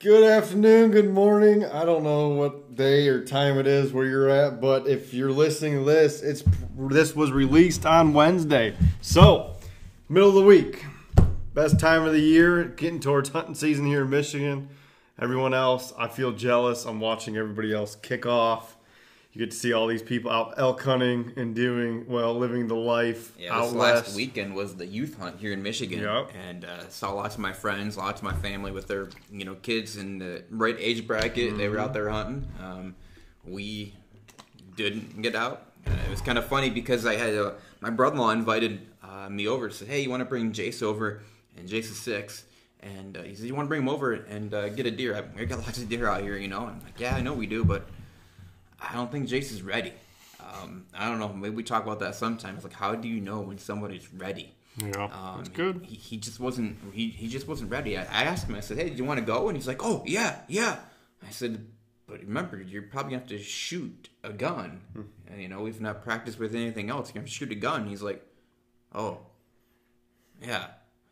Good afternoon, good morning. I don't know what day or time it is where you're at, but if you're listening to this, this was released on Wednesday. So, middle of the week, best time of the year, getting towards hunting season here in Michigan. Everyone else, I feel jealous. I'm watching everybody else kick off. You get to see all these people out elk hunting and living the life out this west. last weekend was the youth hunt here in Michigan, Yep. and saw lots of my friends, lots of my family with their kids in the right age bracket. Mm-hmm. They were out there hunting. We didn't get out. It was kind of funny because I had my brother-in-law invited me over. Said, "Hey, you want to bring Jace over?" And Jace is 6. And he said, "You want to bring him over and get a deer? We got lots of deer out here, I'm like, "Yeah, I know we do, but I don't think Jace is ready." I don't know. Maybe we talk about that sometimes. Like, how do you know when somebody's ready? Yeah, that's good. He just wasn't. He just wasn't ready. I asked him. I said, "Hey, do you want to go?" And he's like, "Oh, yeah." I said, "But remember, you're probably gonna have to shoot a gun. And, we've not practiced with anything else. You have to shoot a gun." And he's like, "Oh, yeah.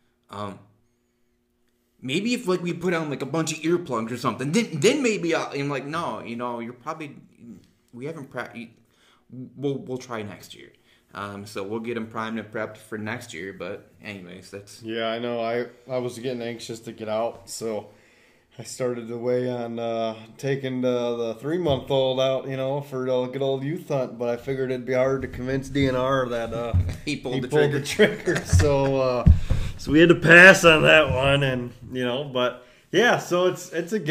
Maybe if we put on a bunch of earplugs or something, then maybe I'm like, no, you're probably, we haven't practiced. We'll try next year. So we'll get him primed and prepped for next year. But anyways, that's I know. I was getting anxious to get out, so I started to weigh on taking the 3-month-old out, for a good old youth hunt. But I figured it'd be hard to convince DNR that he pulled the trigger. So we had to pass on that one, and but yeah. So it's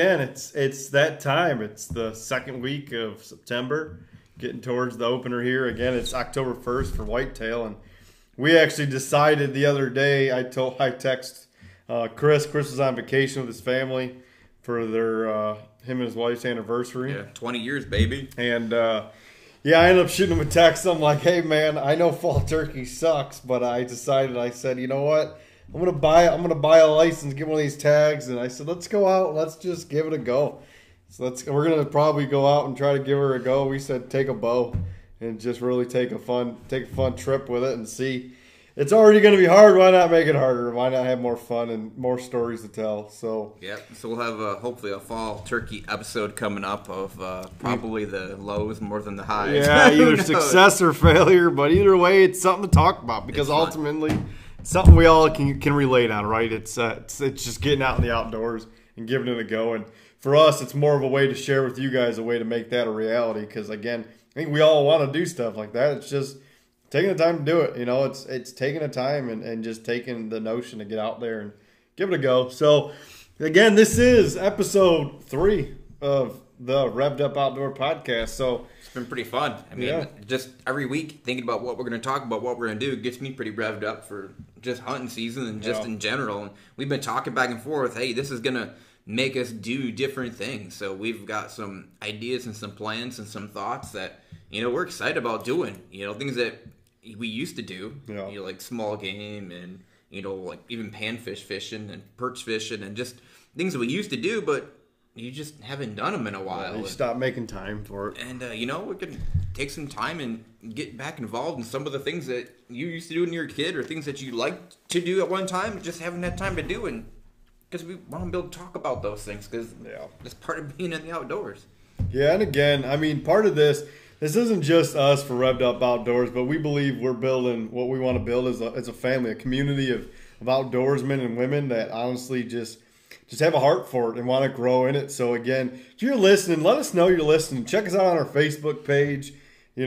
that time. It's the second week of September, getting towards the opener here. Again, it's October 1st for whitetail, and we actually decided the other day. I text Chris. Chris was on vacation with his family for their him and his wife's anniversary. Yeah, 20 years, baby. And I ended up shooting him a text. I'm like, "Hey man, I know fall turkey sucks, but I said, you know what? I'm gonna buy a license, get one of these tags." And I said, "Let's go out, let's just give it a go." So we're gonna probably go out and try to give her a go. We said take a bow and just really take a fun trip with it and see. It's already going to be hard. Why not make it harder? Why not have more fun and more stories to tell? So we'll have hopefully a fall turkey episode coming up of probably the lows more than the highs. Yeah, either success or failure, but either way, it's something to talk about because ultimately, it's something we all can relate on, right? It's just getting out in the outdoors and giving it a go. And for us, it's more of a way to share with you guys, a way to make that a reality. Because again, I think we all want to do stuff like that. It's just taking the time to do it. It's taking the time and just taking the notion to get out there and give it a go. So, again, this is episode 3 of the Revved Up Outdoor Podcast. So it's been pretty fun. I mean, just every week thinking about what we're going to talk about, what we're going to do, gets me pretty revved up for just hunting season and just in general. And we've been talking back and forth. Hey, this is going to make us do different things. So we've got some ideas and some plans and some thoughts that we're excited about doing. Things that we used to do, like small game and, like even panfish fishing and perch fishing and just things that we used to do, but you just haven't done them in a while. You stop making time for it. And, we can take some time and get back involved in some of the things that you used to do when you were a kid or things that you liked to do at one time and just haven't had time to do. And because we want to be able to talk about those things because that's part of being in the outdoors. Yeah, and again, I mean, part of this isn't just us for Revved Up Outdoors, but we believe we're building what we want to build as a family, a community of outdoorsmen and women that honestly just have a heart for it and want to grow in it. So again, if you're listening, let us know you're listening. Check us out on our Facebook page, and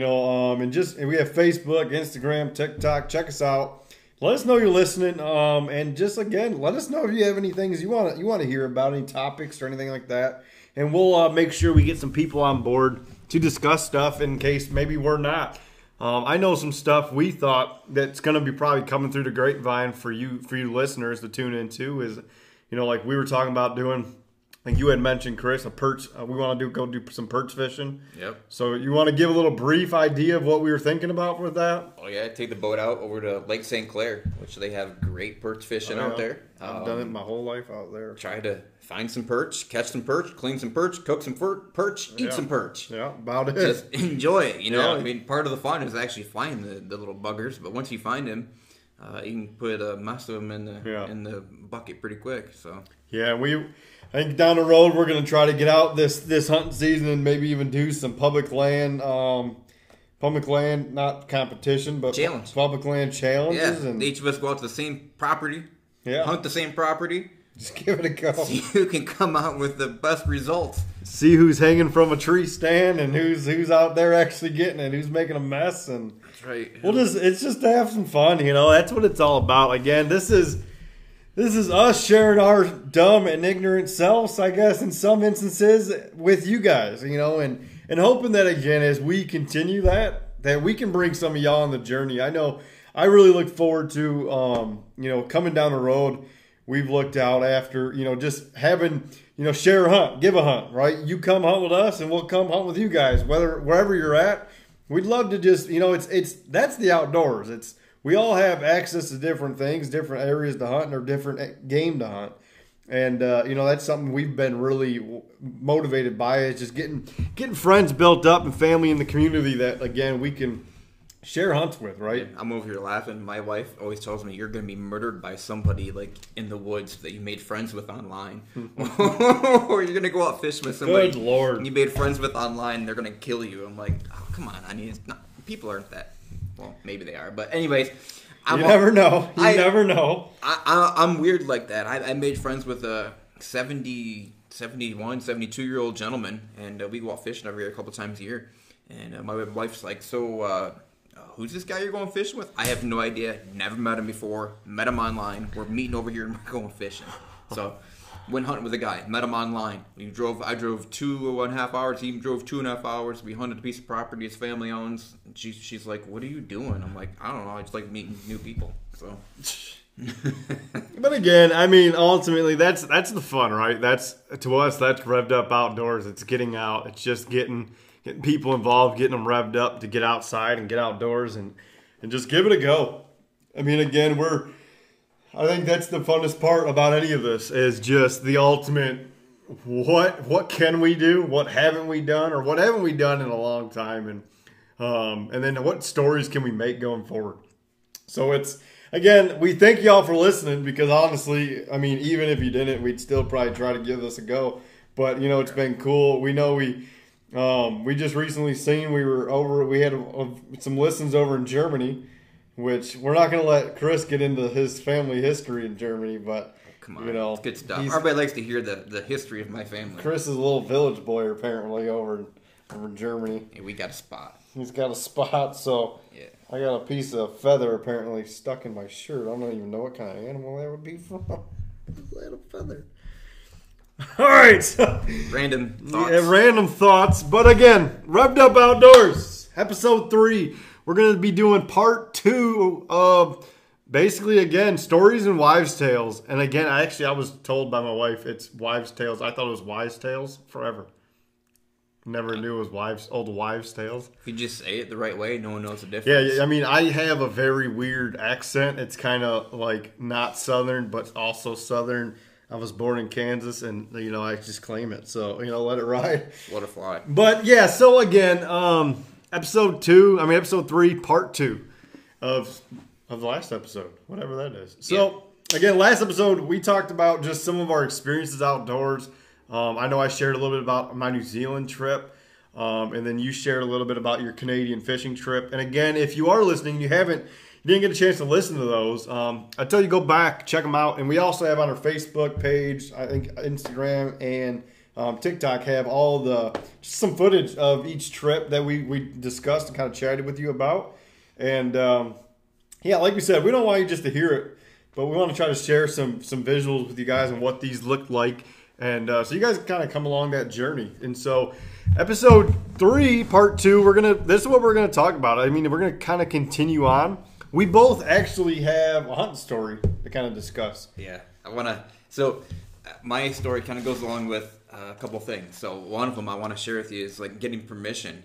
we have Facebook, Instagram, TikTok. Check us out. Let us know you're listening, and just again, let us know if you have any things you want to hear about, any topics or anything like that, and we'll make sure we get some people on board to discuss stuff in case maybe we're not. I know some stuff we thought that's going to be probably coming through the grapevine for you listeners to tune into is, like we were talking about doing, like you had mentioned, Chris, a perch. We want to go do some perch fishing. Yep. So you want to give a little brief idea of what we were thinking about with that? Oh yeah, take the boat out over to Lake St. Clair, which they have great perch fishing out there. I've done it my whole life out there. Try to find some perch, catch some perch, clean some perch, cook some perch, eat some perch. Yeah, about it. Just enjoy it, I mean, part of the fun is actually finding the little buggers, but once you find them, you can put most of them in the bucket pretty quick. So yeah, I think down the road we're gonna try to get out this hunting season and maybe even do some public land, not competition, but challenge. Public land challenges. Yeah, and each of us go out to the same property, hunt the same property. Just give it a go. See who can come out with the best results. See who's hanging from a tree stand and who's out there actually getting it, who's making a mess, and that's right. It's just to have some fun, That's what it's all about. Again, this is us sharing our dumb and ignorant selves, I guess, in some instances with you guys, and hoping that again as we continue that we can bring some of y'all on the journey. I know I really look forward to coming down the road. We've looked out after, just having, share a hunt, give a hunt, right? You come hunt with us and we'll come hunt with you guys, wherever you're at. We'd love to just, that's the outdoors. We all have access to different things, different areas to hunt or different game to hunt. And, that's something we've been really motivated by is just getting friends built up and family in the community that, again, we can share hunts with, right? I'm over here laughing. My wife always tells me you're going to be murdered by somebody like in the woods that you made friends with online, or you're going to go out fishing with somebody. Good Lord! You made friends with online, and they're going to kill you. I'm like, oh, come on, honey. People aren't that. Well, maybe they are, but anyways, you never know. You never know. I'm weird like that. I made friends with a 71, 72-year-old gentleman, and we go out fishing every year, a couple times a year. And my wife's like, so. Who's this guy you're going fishing with? I have no idea. Never met him before. Met him online. We're meeting over here and we're going fishing. So, went hunting with a guy. Met him online. I drove 2.5 hours. He drove 2.5 hours. We hunted a piece of property his family owns. She's like, "What are you doing?" I'm like, "I don't know. I just like meeting new people." So. But again, I mean, ultimately, that's the fun, right? To us, that's revved up outdoors. It's getting out. It's just getting people involved, getting them revved up to get outside and get outdoors and just give it a go. I mean, again, I think that's the funnest part about any of this is just the ultimate, what can we do? What haven't we done? Or what haven't we done in a long time? And then what stories can we make going forward? So again, we thank y'all for listening because honestly, I mean, even if you didn't, we'd still probably try to give this a go. But, it's been cool. We know we just recently seen we had some listens over in Germany, which we're not going to let Chris get into his family history in Germany, but come on, it's good stuff. Everybody likes to hear the history of my family. Chris is a little village boy apparently over in Germany. Hey, we got a spot. He's got a spot, so yeah. I got a piece of feather apparently stuck in my shirt. I don't even know what kind of animal that would be from. A little feather. All right. So, random thoughts. Yeah, random thoughts. But again, Revved Up Outdoors, episode 3. We're going to be doing part 2 of basically, again, stories and wives' tales. And again, I was told by my wife it's wives' tales. I thought it was wives' tales forever. Never knew it was old wives' tales. If you just say it the right way, no one knows the difference. Yeah, I mean, I have a very weird accent. It's kind of like not Southern, but also Southern. I was born in Kansas, and, I just claim it. So, let it ride. Let it fly. But, yeah, so again, episode 3, part 2 of the last episode, whatever that is. So, Again, last episode, we talked about just some of our experiences outdoors. I know I shared a little bit about my New Zealand trip, and then you shared a little bit about your Canadian fishing trip. And again, if you are listening, you didn't get a chance to listen to those, I tell you, go back, check them out. And we also have on our Facebook page, I think Instagram and TikTok have just some footage of each trip that we discussed and kind of chatted with you about. And like we said, we don't want you just to hear it, but we want to try to share some visuals with you guys and what these look like. And so you guys kind of come along that journey. And so episode 3, part 2, this is what we're going to talk about. I mean, we're going to kind of continue on. We both actually have a hunting story to kind of discuss. Yeah, So my story kind of goes along with a couple things. So one of them I want to share with you is like getting permission.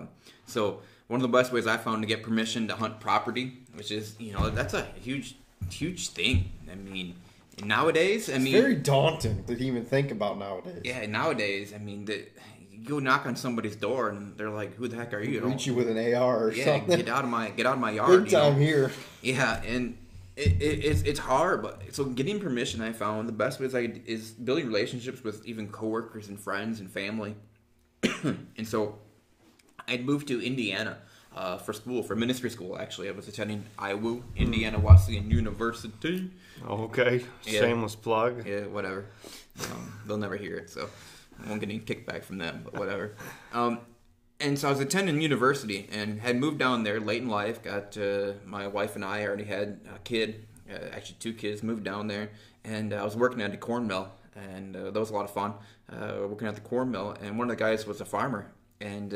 So one of the best ways I found to get permission to hunt property, which is, that's a huge thing. I mean, nowadays, it's very daunting to even think about nowadays. Yeah, nowadays, you go knock on somebody's door and they're like, "Who the heck are you?" Reach you with an AR or something. Get out of my yard. Big time here. Yeah, and It's hard, but so getting permission, I found the best way is building relationships with even coworkers and friends and family. And so I'd moved to Indiana for school, for ministry school. Actually, I was attending IWU, Indiana Wesleyan University. Okay, Yeah. shameless plug. Yeah, whatever. They'll never hear it, so I won't get any kickback from them. But whatever. And so I was attending university and had moved down there late in life. Got my wife and I already had a kid, actually 2 kids. Moved down there, and I was working at a corn mill, and that was a lot of fun. Working at the corn mill, and one of the guys was a farmer, and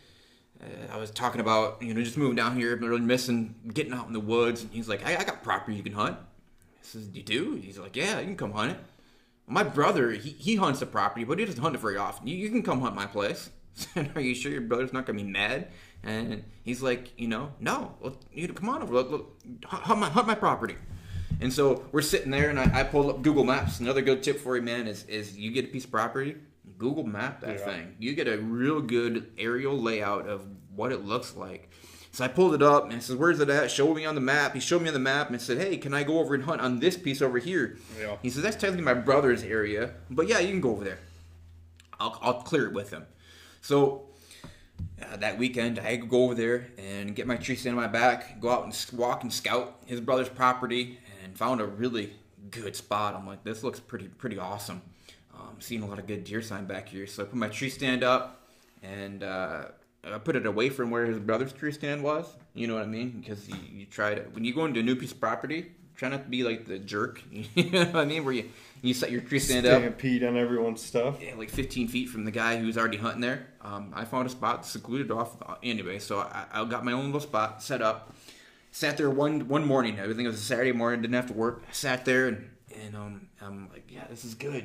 I was talking about just moving down here, but really missing getting out in the woods. And he's like, "I got property you can hunt." I says, "You do?" He's like, "Yeah, you can come hunt it." My brother, he hunts the property, but he doesn't hunt it very often. You can come hunt my place. Are you sure your brother's not gonna be mad? And he's like, no. Well, come on over. Look, hunt my property. And so we're sitting there, and I pulled up Google Maps. Another good tip for you, man, is you get a piece of property, Google Map that thing. You get a real good aerial layout of what it looks like. So I pulled it up, and I said, "Where's it at?" Show me on the map. He showed me on the map, and I said, "Hey, can I go over and hunt on this piece over here?" Yeah. He says, "That's technically my brother's area, but yeah, you can go over there. I'll clear it with him." So that weekend, I could go over there and get my tree stand on my back, go out and walk and scout his brother's property, and found a really good spot. I'm like, this looks pretty awesome. Seeing a lot of good deer sign back here. So I put my tree stand up, and I put it away from where his brother's tree stand was. You know what I mean? Because you try to, when you go into a new piece of property, try not to be like the jerk. You know what I mean? Where you set your tree stand up. Stampede on everyone's stuff. Yeah, like 15 feet from the guy who's already hunting there. I found a spot secluded off anyway, so I got my own little spot set up. Sat there one morning. I think it was a Saturday morning. Didn't have to work. I sat there and I'm like, yeah, this is good,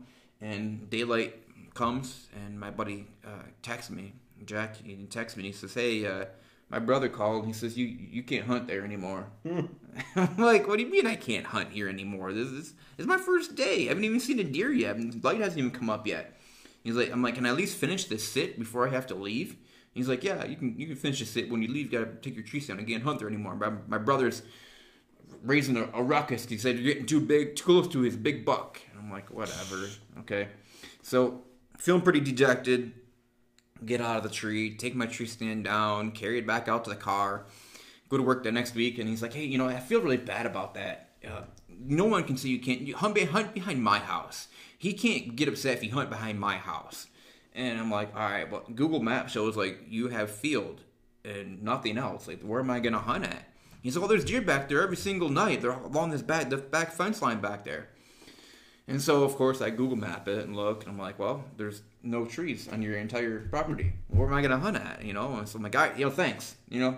And daylight comes, and my buddy texts me. Jack, he texts me. And he says, "Hey, my brother called. He says you can't hunt there anymore." I'm like, "What do you mean I can't hunt here anymore? This is my first day. I haven't even seen a deer yet. And light hasn't even come up yet." I'm like, "Can I at least finish this sit before I have to leave?" He's like, "Yeah, you can finish the sit. When you leave, you gotta take your tree stand and can't hunt there anymore." My brother's raising a ruckus. He said, "You're getting too close to his big buck." And I'm like, "Whatever, okay." So feeling pretty dejected. Get out of the tree, take my tree stand down, carry it back out to the car, go to work the next week, and he's like, "Hey, I feel really bad about that. No one can see you hunt behind my house. He can't get upset if you hunt behind my house." And I'm like, "All right, well, Google Maps shows like you have field and nothing else. Like, where am I gonna hunt at?" He's like, "Oh, there's deer back there every single night. They're along the back fence line back there." And so, of course, I Google map it and look, and I'm like, "Well, there's no trees on your entire property. Where am I gonna hunt at?" And so I'm like, "All right, thanks.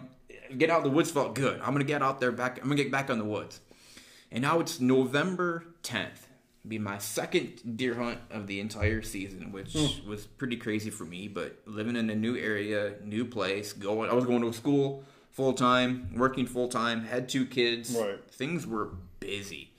Get out of the woods felt good. I'm gonna get out there back. I'm gonna get back on the woods." And now it's November 10th. Be my second deer hunt of the entire season, which was pretty crazy for me. But living in a new area, new place, I was going to school full time, working full time, had 2 kids. Right. Things were busy,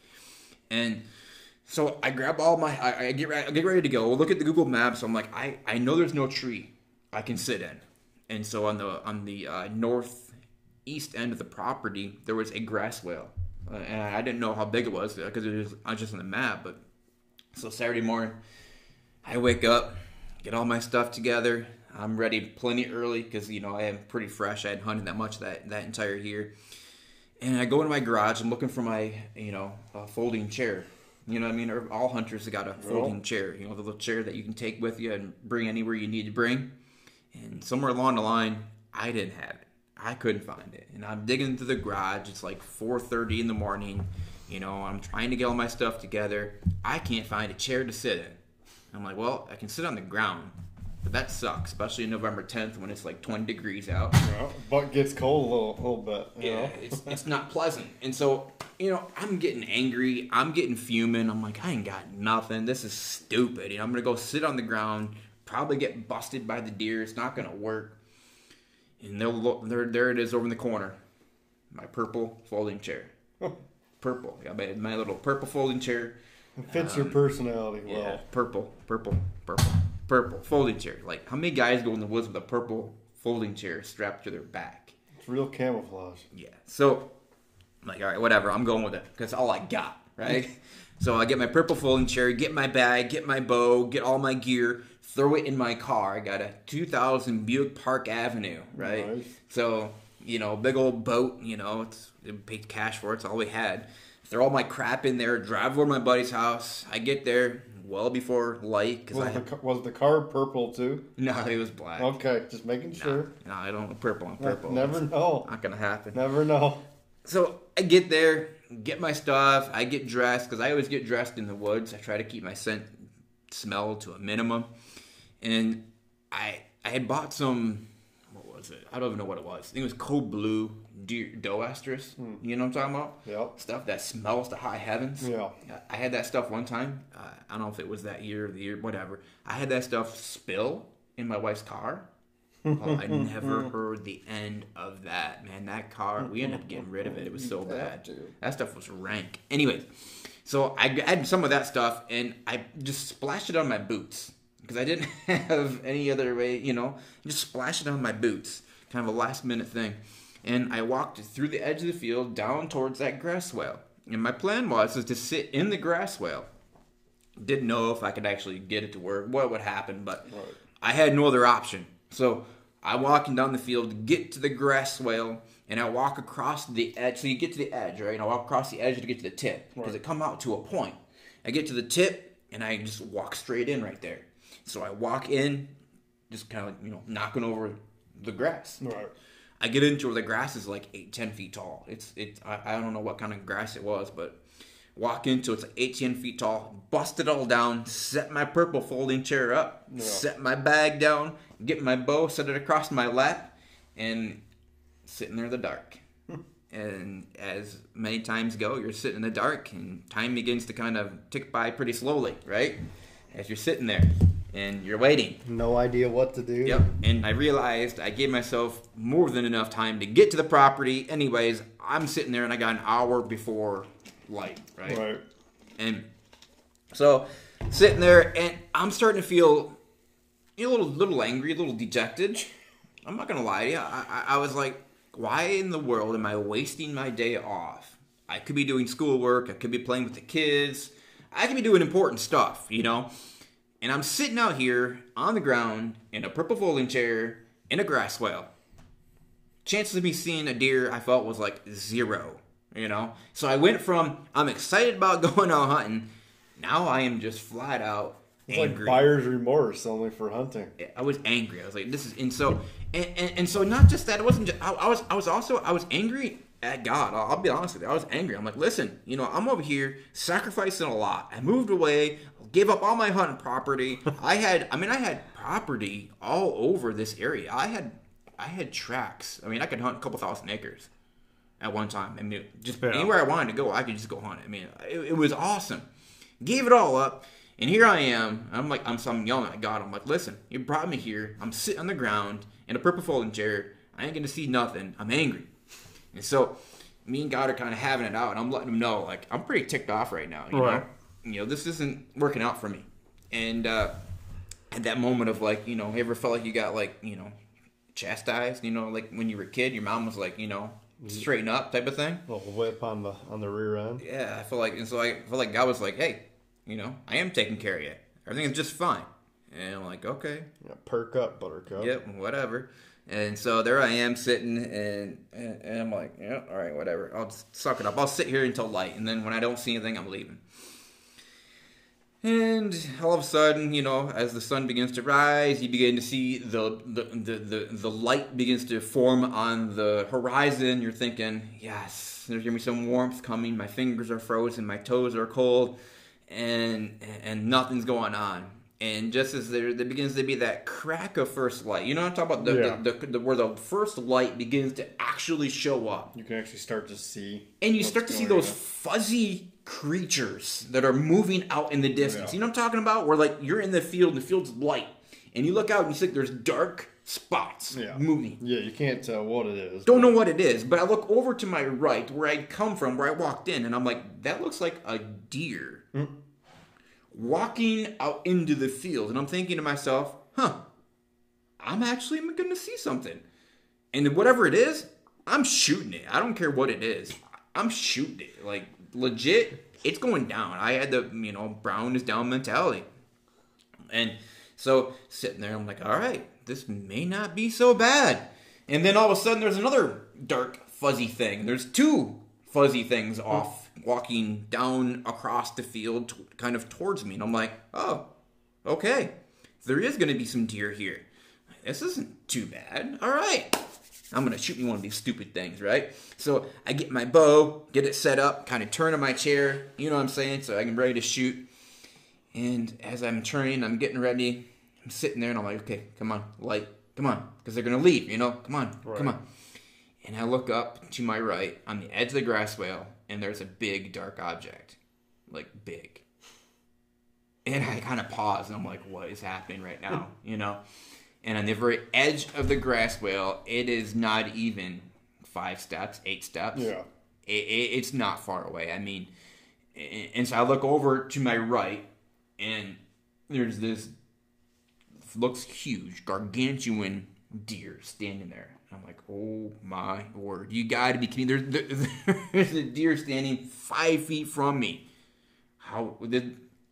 and so I grab I get ready to go. Look at the Google Maps. I'm like, I know there's no tree I can sit in, and so on the northeast end of the property there was a grass whale, and I didn't know how big it was because it was just on the map. But so Saturday morning, I wake up, get all my stuff together. I'm ready plenty early because I am pretty fresh. I hadn't hunted that much that entire year, and I go into my garage. I'm looking for my folding chair. You know what I mean? All hunters have got a folding chair. The little chair that you can take with you and bring anywhere you need to bring. And somewhere along the line, I didn't have it. I couldn't find it. And I'm digging into the garage. It's like 4:30 in the morning. I'm trying to get all my stuff together. I can't find a chair to sit in. I'm like, well, I can sit on the ground. But that sucks, especially November 10th when it's like 20 degrees out. Well, butt gets cold a little bit. Yeah, it's not pleasant. And so, I'm getting angry. I'm getting fuming. I'm like, I ain't got nothing. This is stupid. I'm going to go sit on the ground, probably get busted by the deer. It's not going to work. And there it is over in the corner. My purple folding chair. Purple. I got my little purple folding chair. It fits your personality well. Yeah, purple folding chair. Like, how many guys go in the woods with a purple folding chair strapped to their back? It's real camouflage. Yeah. So I'm like, all right, whatever. I'm going with it because all I got, right? So I get my purple folding chair, get my bag, get my bow, get all my gear, throw it in my car. I got a 2000 Buick Park Avenue, right? Nice. So, big old boat, it paid cash for it. It's all we had. Throw all my crap in there, drive over to my buddy's house. I get there well before light. Was the car purple too? No, it was black. Okay, just making sure. No, I don't purple on purple. Never know. Not going to happen. Never know. So I get there, get my stuff, I get dressed, because I always get dressed in the woods. I try to keep my scent smell to a minimum. And I had bought some, what was it? I don't even know what it was. I think it was Code Blue Doe Estrus. You know what I'm talking about? Yep. Stuff that smells to high heavens. Yeah. I had that stuff one time. I don't know if it was that year or the year, whatever. I had that stuff spill in my wife's car. Oh, I never heard the end of that, man. That car, we ended up getting rid of it. It was so bad. That stuff was rank. Anyways, so I had some of that stuff, and I just splashed it on my boots because I didn't have any other way, just splash it on my boots. Kind of a last-minute thing. And I walked through the edge of the field down towards that grass swale. And my plan was to sit in the grass swale. Didn't know if I could actually get it to work, what would happen, but I had no other option. So I walking down the field, get to the grass swale, and I walk across the edge. So you get to the edge, right? And I walk across the edge to get to the tip because it come out to a point. I get to the tip, and I just walk straight in right there. So I walk in, just kind of knocking over the grass. Right. I get into where the grass is like 8-10 feet tall. I don't know what kind of grass it was, but walk into it's like 8-10 feet tall. Bust it all down. Set my purple folding chair up. Yeah. Set my bag down. Get my bow. Set it across my lap, and sitting there in the dark. And as many times go, you're sitting in the dark, and time begins to kind of tick by pretty slowly, right? As you're sitting there. And you're waiting. No idea what to do. Yep. And I realized I gave myself more than enough time to get to the property. Anyways, I'm sitting there and I got an hour before light, right? Right. And so sitting there and I'm starting to feel a little angry, a little dejected. I'm not gonna lie to you. I was like, why in the world am I wasting my day off? I could be doing schoolwork. I could be playing with the kids. I could be doing important stuff, And I'm sitting out here on the ground in a purple folding chair in a grass swale. Chances of me seeing a deer I felt was like 0, So I went from I'm excited about going out hunting. Now I am just flat out angry. Like buyer's remorse only for hunting. I was angry. I was like, this is and so not just that. It wasn't just I was angry at God. I'll be honest with you. I was angry. I'm like, listen, I'm over here sacrificing a lot. I moved away. Gave up all my hunting property. I had property all over this area. I had tracks. I could hunt a couple thousand acres at one time. Anywhere I wanted to go, I could just go hunt. It was awesome. Gave it all up, and here I am. I'm yelling at God. I'm like, listen, you brought me here. I'm sitting on the ground in a purple folding chair. I ain't gonna see nothing. I'm angry, and so me and God are kind of having it out, and I'm letting him know, like, I'm pretty ticked off right now. You know? This isn't working out for me. And at that moment of like, ever felt like you got like, chastised, like when you were a kid, your mom was like, straighten up type of thing. A little whip on the rear end. Yeah, I feel like God was like, hey, I am taking care of you. Everything is just fine. And I'm like, okay. Yeah, perk up, buttercup. Yep, whatever. And so there I am sitting, and I'm like, yeah, all right, whatever. I'll just suck it up. I'll sit here until light, and then when I don't see anything, I'm leaving. And all of a sudden, as the sun begins to rise, you begin to see the light begins to form on the horizon. You're thinking, yes, there's going to be some warmth coming. My fingers are frozen. My toes are cold. And nothing's going on. And just as there begins to be that crack of first light. You know what I'm talking about? Where the first light begins to actually show up. You can actually start to see. And you start to see those fuzzy creatures that are moving out in the distance. You know what I'm talking about? Where like you're in the field, the field's light, and you look out and you see there's dark spots moving. Yeah, you can't tell what it is. Don't know what it is, but I look over to my right where I'd come from, where I walked in, and I'm like, that looks like a deer walking out into the field. And I'm thinking to myself, I'm actually going to see something. And whatever it is, I'm shooting it. I don't care what it is. I'm shooting it. Like, legit, it's going down. I had the, Brown is down mentality. And so, sitting there, I'm like, all right, this may not be so bad. And then all of a sudden, there's another dark, fuzzy thing. There's two fuzzy things off, walking down across the field, kind of towards me. And I'm like, oh, okay. There is going to be some deer here. This isn't too bad. All right. I'm going to shoot me one of these stupid things, right? So I get my bow, get it set up, kind of turn in my chair, you know what I'm saying, so I'm ready to shoot. And as I'm turning, I'm getting ready. I'm sitting there, and I'm like, okay, come on, light, come on, because they're going to leave, come on, come on. And I look up to my right on the edge of the grass swale, and there's a big, dark object, like big. And I kind of pause, and I'm like, what is happening right now, And on the very edge of the grass swale, it is not even 5 steps, 8 steps. Yeah. It's not far away. I mean, and so I look over to my right, and there's this, looks huge, gargantuan deer standing there. I'm like, oh my word. You got to be kidding. There's a deer standing 5 feet from me. This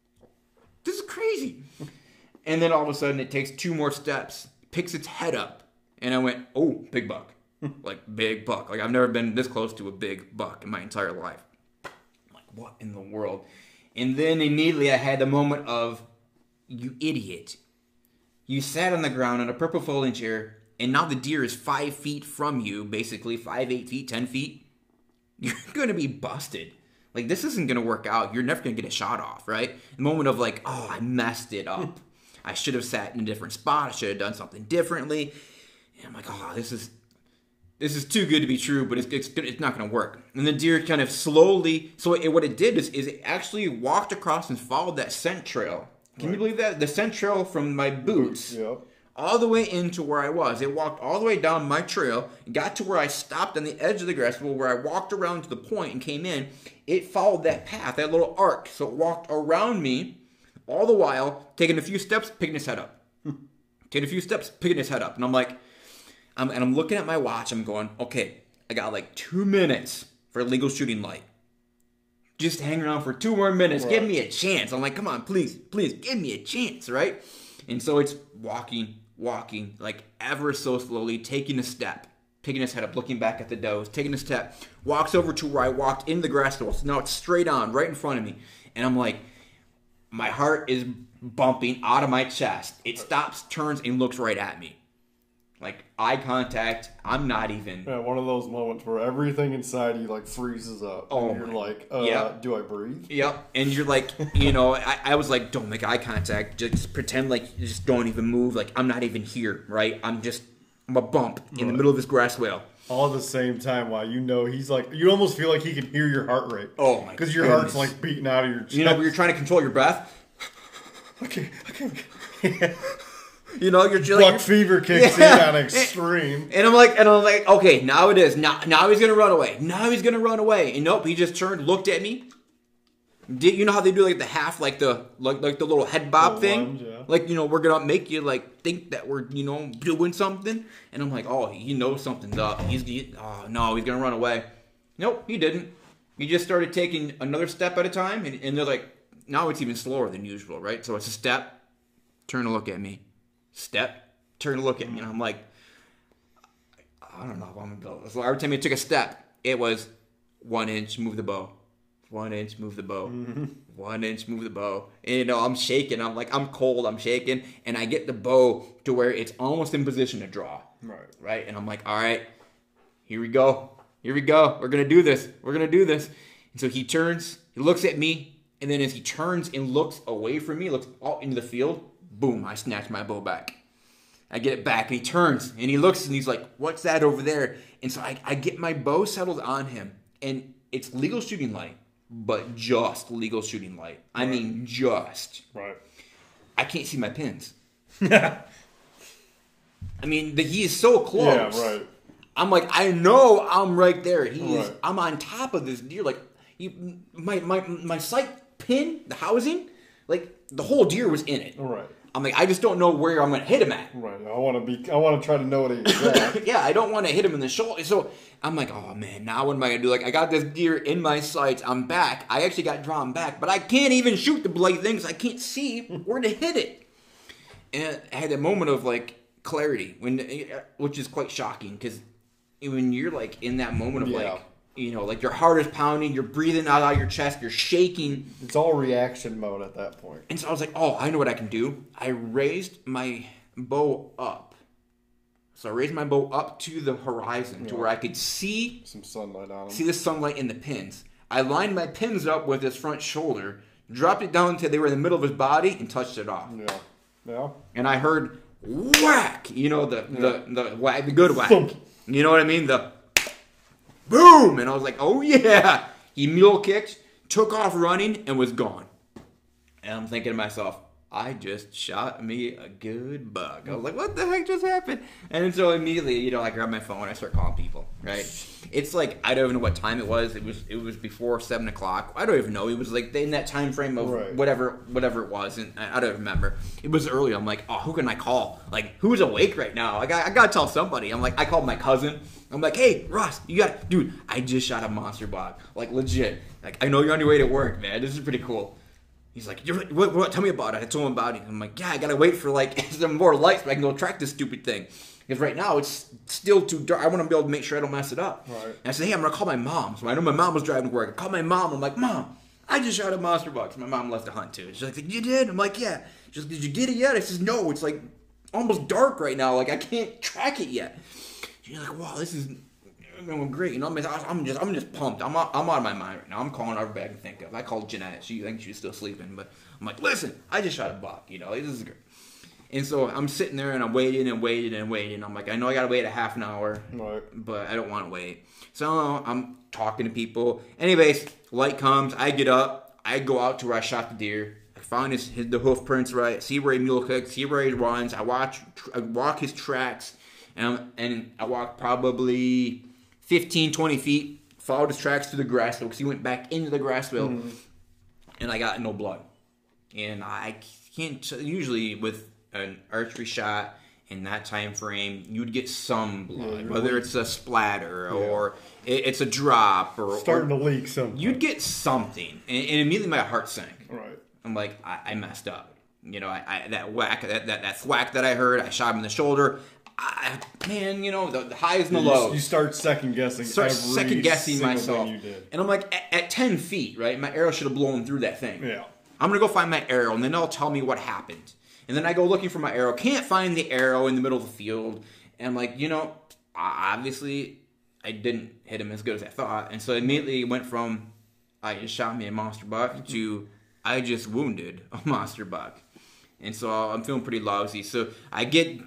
is crazy. And then all of a sudden, it takes 2 more steps, picks its head up, and I went, oh, big buck. Like, big buck. Like, I've never been this close to a big buck in my entire life. I'm like, what in the world? And then immediately I had the moment of, you idiot. You sat on the ground in a purple folding chair, and now the deer is 5 feet from you, basically 5, 8 feet, 10 feet. You're going to be busted. Like, this isn't going to work out. You're never going to get a shot off, right? The moment of like, oh, I messed it up. I should have sat in a different spot. I should have done something differently. And I'm like, oh, this is too good to be true, but it's not going to work. And the deer kind of slowly, what it did is it actually walked across and followed that scent trail. Can you believe that? The scent trail from my boots all the way into where I was. It walked all the way down my trail, got to where I stopped on the edge of the grass, where I walked around to the point and came in. It followed that path, that little arc. So it walked around me, all the while taking a few steps, picking his head up. Taking a few steps, picking his head up. And I'm like, I'm looking at my watch. I'm going, okay, I got like 2 minutes for legal shooting light. Just hang around for 2 more minutes. Right. Give me a chance. I'm like, come on, please, give me a chance, right? And so it's walking, like ever so slowly, taking a step, picking his head up, looking back at the does, taking a step, walks over to where I walked in the grass field. So now it's straight on, right in front of me. And I'm like, my heart is bumping out of my chest. It stops, turns, and looks right at me. Like, eye contact, I'm not even... Yeah, one of those moments where everything inside you, like, freezes up. Oh, and you're like, do I breathe? Yep. And you're like, I was like, don't make eye contact. Just pretend like you just don't even move. Like, I'm not even here, right? I'm a bump in the middle of this grass swale. All at the same time, while he's like, you almost feel like he can hear your heart rate. Oh, my Because your heart's, like, beating out of your chest. Where you're trying to control your breath? Okay. You're buck fever kicks in on extreme. And I'm like, okay, now it is. Now he's gonna run away. And nope, he just turned, looked at me. You know how they do like the half, like the little head bob thing? Lunge, yeah. Like, we're gonna make you like think that we're, doing something. And I'm like, oh, he knows something's up. He's gonna run away. Nope, he didn't. He just started taking another step at a time, and they're like, now it's even slower than usual, right? So it's a step, turn to look at me. Step, turn to look at me. And I'm like, I don't know if I'm going to go. So every time he took a step, it was 1 inch, move the bow. 1 inch, move the bow. 1 inch, move the bow. And, I'm shaking. I'm like, I'm cold. I'm shaking. And I get the bow to where it's almost in position to draw. Right? And I'm like, all right, here we go. We're going to do this. And so he turns, he looks at me. And then as he turns and looks away from me, looks out into the field, boom, I snatch my bow back. I get it back, and he turns, and he looks, and he's like, what's that over there? And so I get my bow settled on him, and it's legal shooting light, but just legal shooting light. I mean, just. Right. I can't see my pins. I mean, he is so close. Yeah, right. I'm like, I know I'm right there. I'm on top of this deer. Like, my sight pin, the housing, Like, the whole deer was in it. Right. I'm like, I just don't know where I'm going to hit him at. Right. I want to try to know what he's at. Yeah, I don't want to hit him in the shoulder. So I'm like, oh man, now what am I going to do? Like, I got this deer in my sights. I'm back. I actually got drawn back, but I can't even shoot the bloody thing because I can't see where to hit it. And I had a moment of like clarity, which is quite shocking because when you're like in that moment of like, you know, like your heart is pounding, you're breathing out of your chest, you're shaking. It's all reaction mode at that point. And so I was like, oh, I know what I can do. I raised my bow up. So I raised my bow up to the horizon to where I could see some sunlight on them. See the sunlight in the pins. I lined my pins up with his front shoulder, dropped it down until they were in the middle of his body, and touched it off. Yeah. Yeah. And I heard whack, you know, the whack, the good whack. You know what I mean? The boom! And I was like, oh yeah! He mule kicked, took off running, and was gone. And I'm thinking to myself, I just shot me a good buck. I was like, what the heck just happened? And so immediately, you know, I grab my phone and I start calling people, right? It's like, I don't even know what time it was. It was before 7 o'clock. I don't even know. It was like in that time frame of whatever it was. And I don't remember. It was early. I'm like, oh, who can I call? Like, who's awake right now? I got to tell somebody. I'm like, I called my cousin. I'm like, hey, Ross, dude, I just shot a monster buck. Like, legit. Like, I know you're on your way to work, man. This is pretty cool. He's like, what? Tell me about it. I told him about it. I'm like, yeah, I gotta wait for like some more lights so I can go track this stupid thing. Because right now it's still too dark. I want to be able to make sure I don't mess it up. Right. And I said, hey, I'm gonna call my mom. So I know my mom was driving to work. I called my mom. I'm like, Mom, I just shot a monster buck. So my mom left to hunt too. She's like, you did? I'm like, yeah. She's like, did you get it yet? I says, no. It's like almost dark right now. Like I can't track it yet. She's like, wow, this is going great. You know, I'm just pumped. I'm out of my mind right now. I'm calling everybody I can think of. I called Jeanette. I think she was still sleeping, but I'm like, listen, I just shot a buck. You know, this is great. And so I'm sitting there and I'm waiting and waiting and waiting. I'm like, I know I gotta wait a half an hour, but I don't want to wait. So I'm talking to people. Anyways, light comes. I get up. I go out to where I shot the deer. I find the hoof prints right. See where he mule kicks. See where he runs. I walk his tracks, and I walk probably 15, 20 feet. Followed his tracks through the grass because he went back into the grass field, and I got no blood. And I can't usually with an archery shot in that time frame, you'd get some blood, whether it's a splatter or it's a drop or starting to leak something. You'd get something, and immediately my heart sank. Right. I'm like, I messed up. You know, that whack, that thwack that I heard, I shot him in the shoulder. Man, you know, the highs and the lows. You start second guessing. Myself. You did. And I'm like, at 10 feet, right? My arrow should have blown through that thing. Yeah. I'm going to go find my arrow, and then they'll tell me what happened. And then I go looking for my arrow. Can't find the arrow in the middle of the field. And I'm like, you know, obviously I didn't hit him as good as I thought. And so immediately went from, I just shot me a monster buck to I just wounded a monster buck. And so I'm feeling pretty lousy. So I get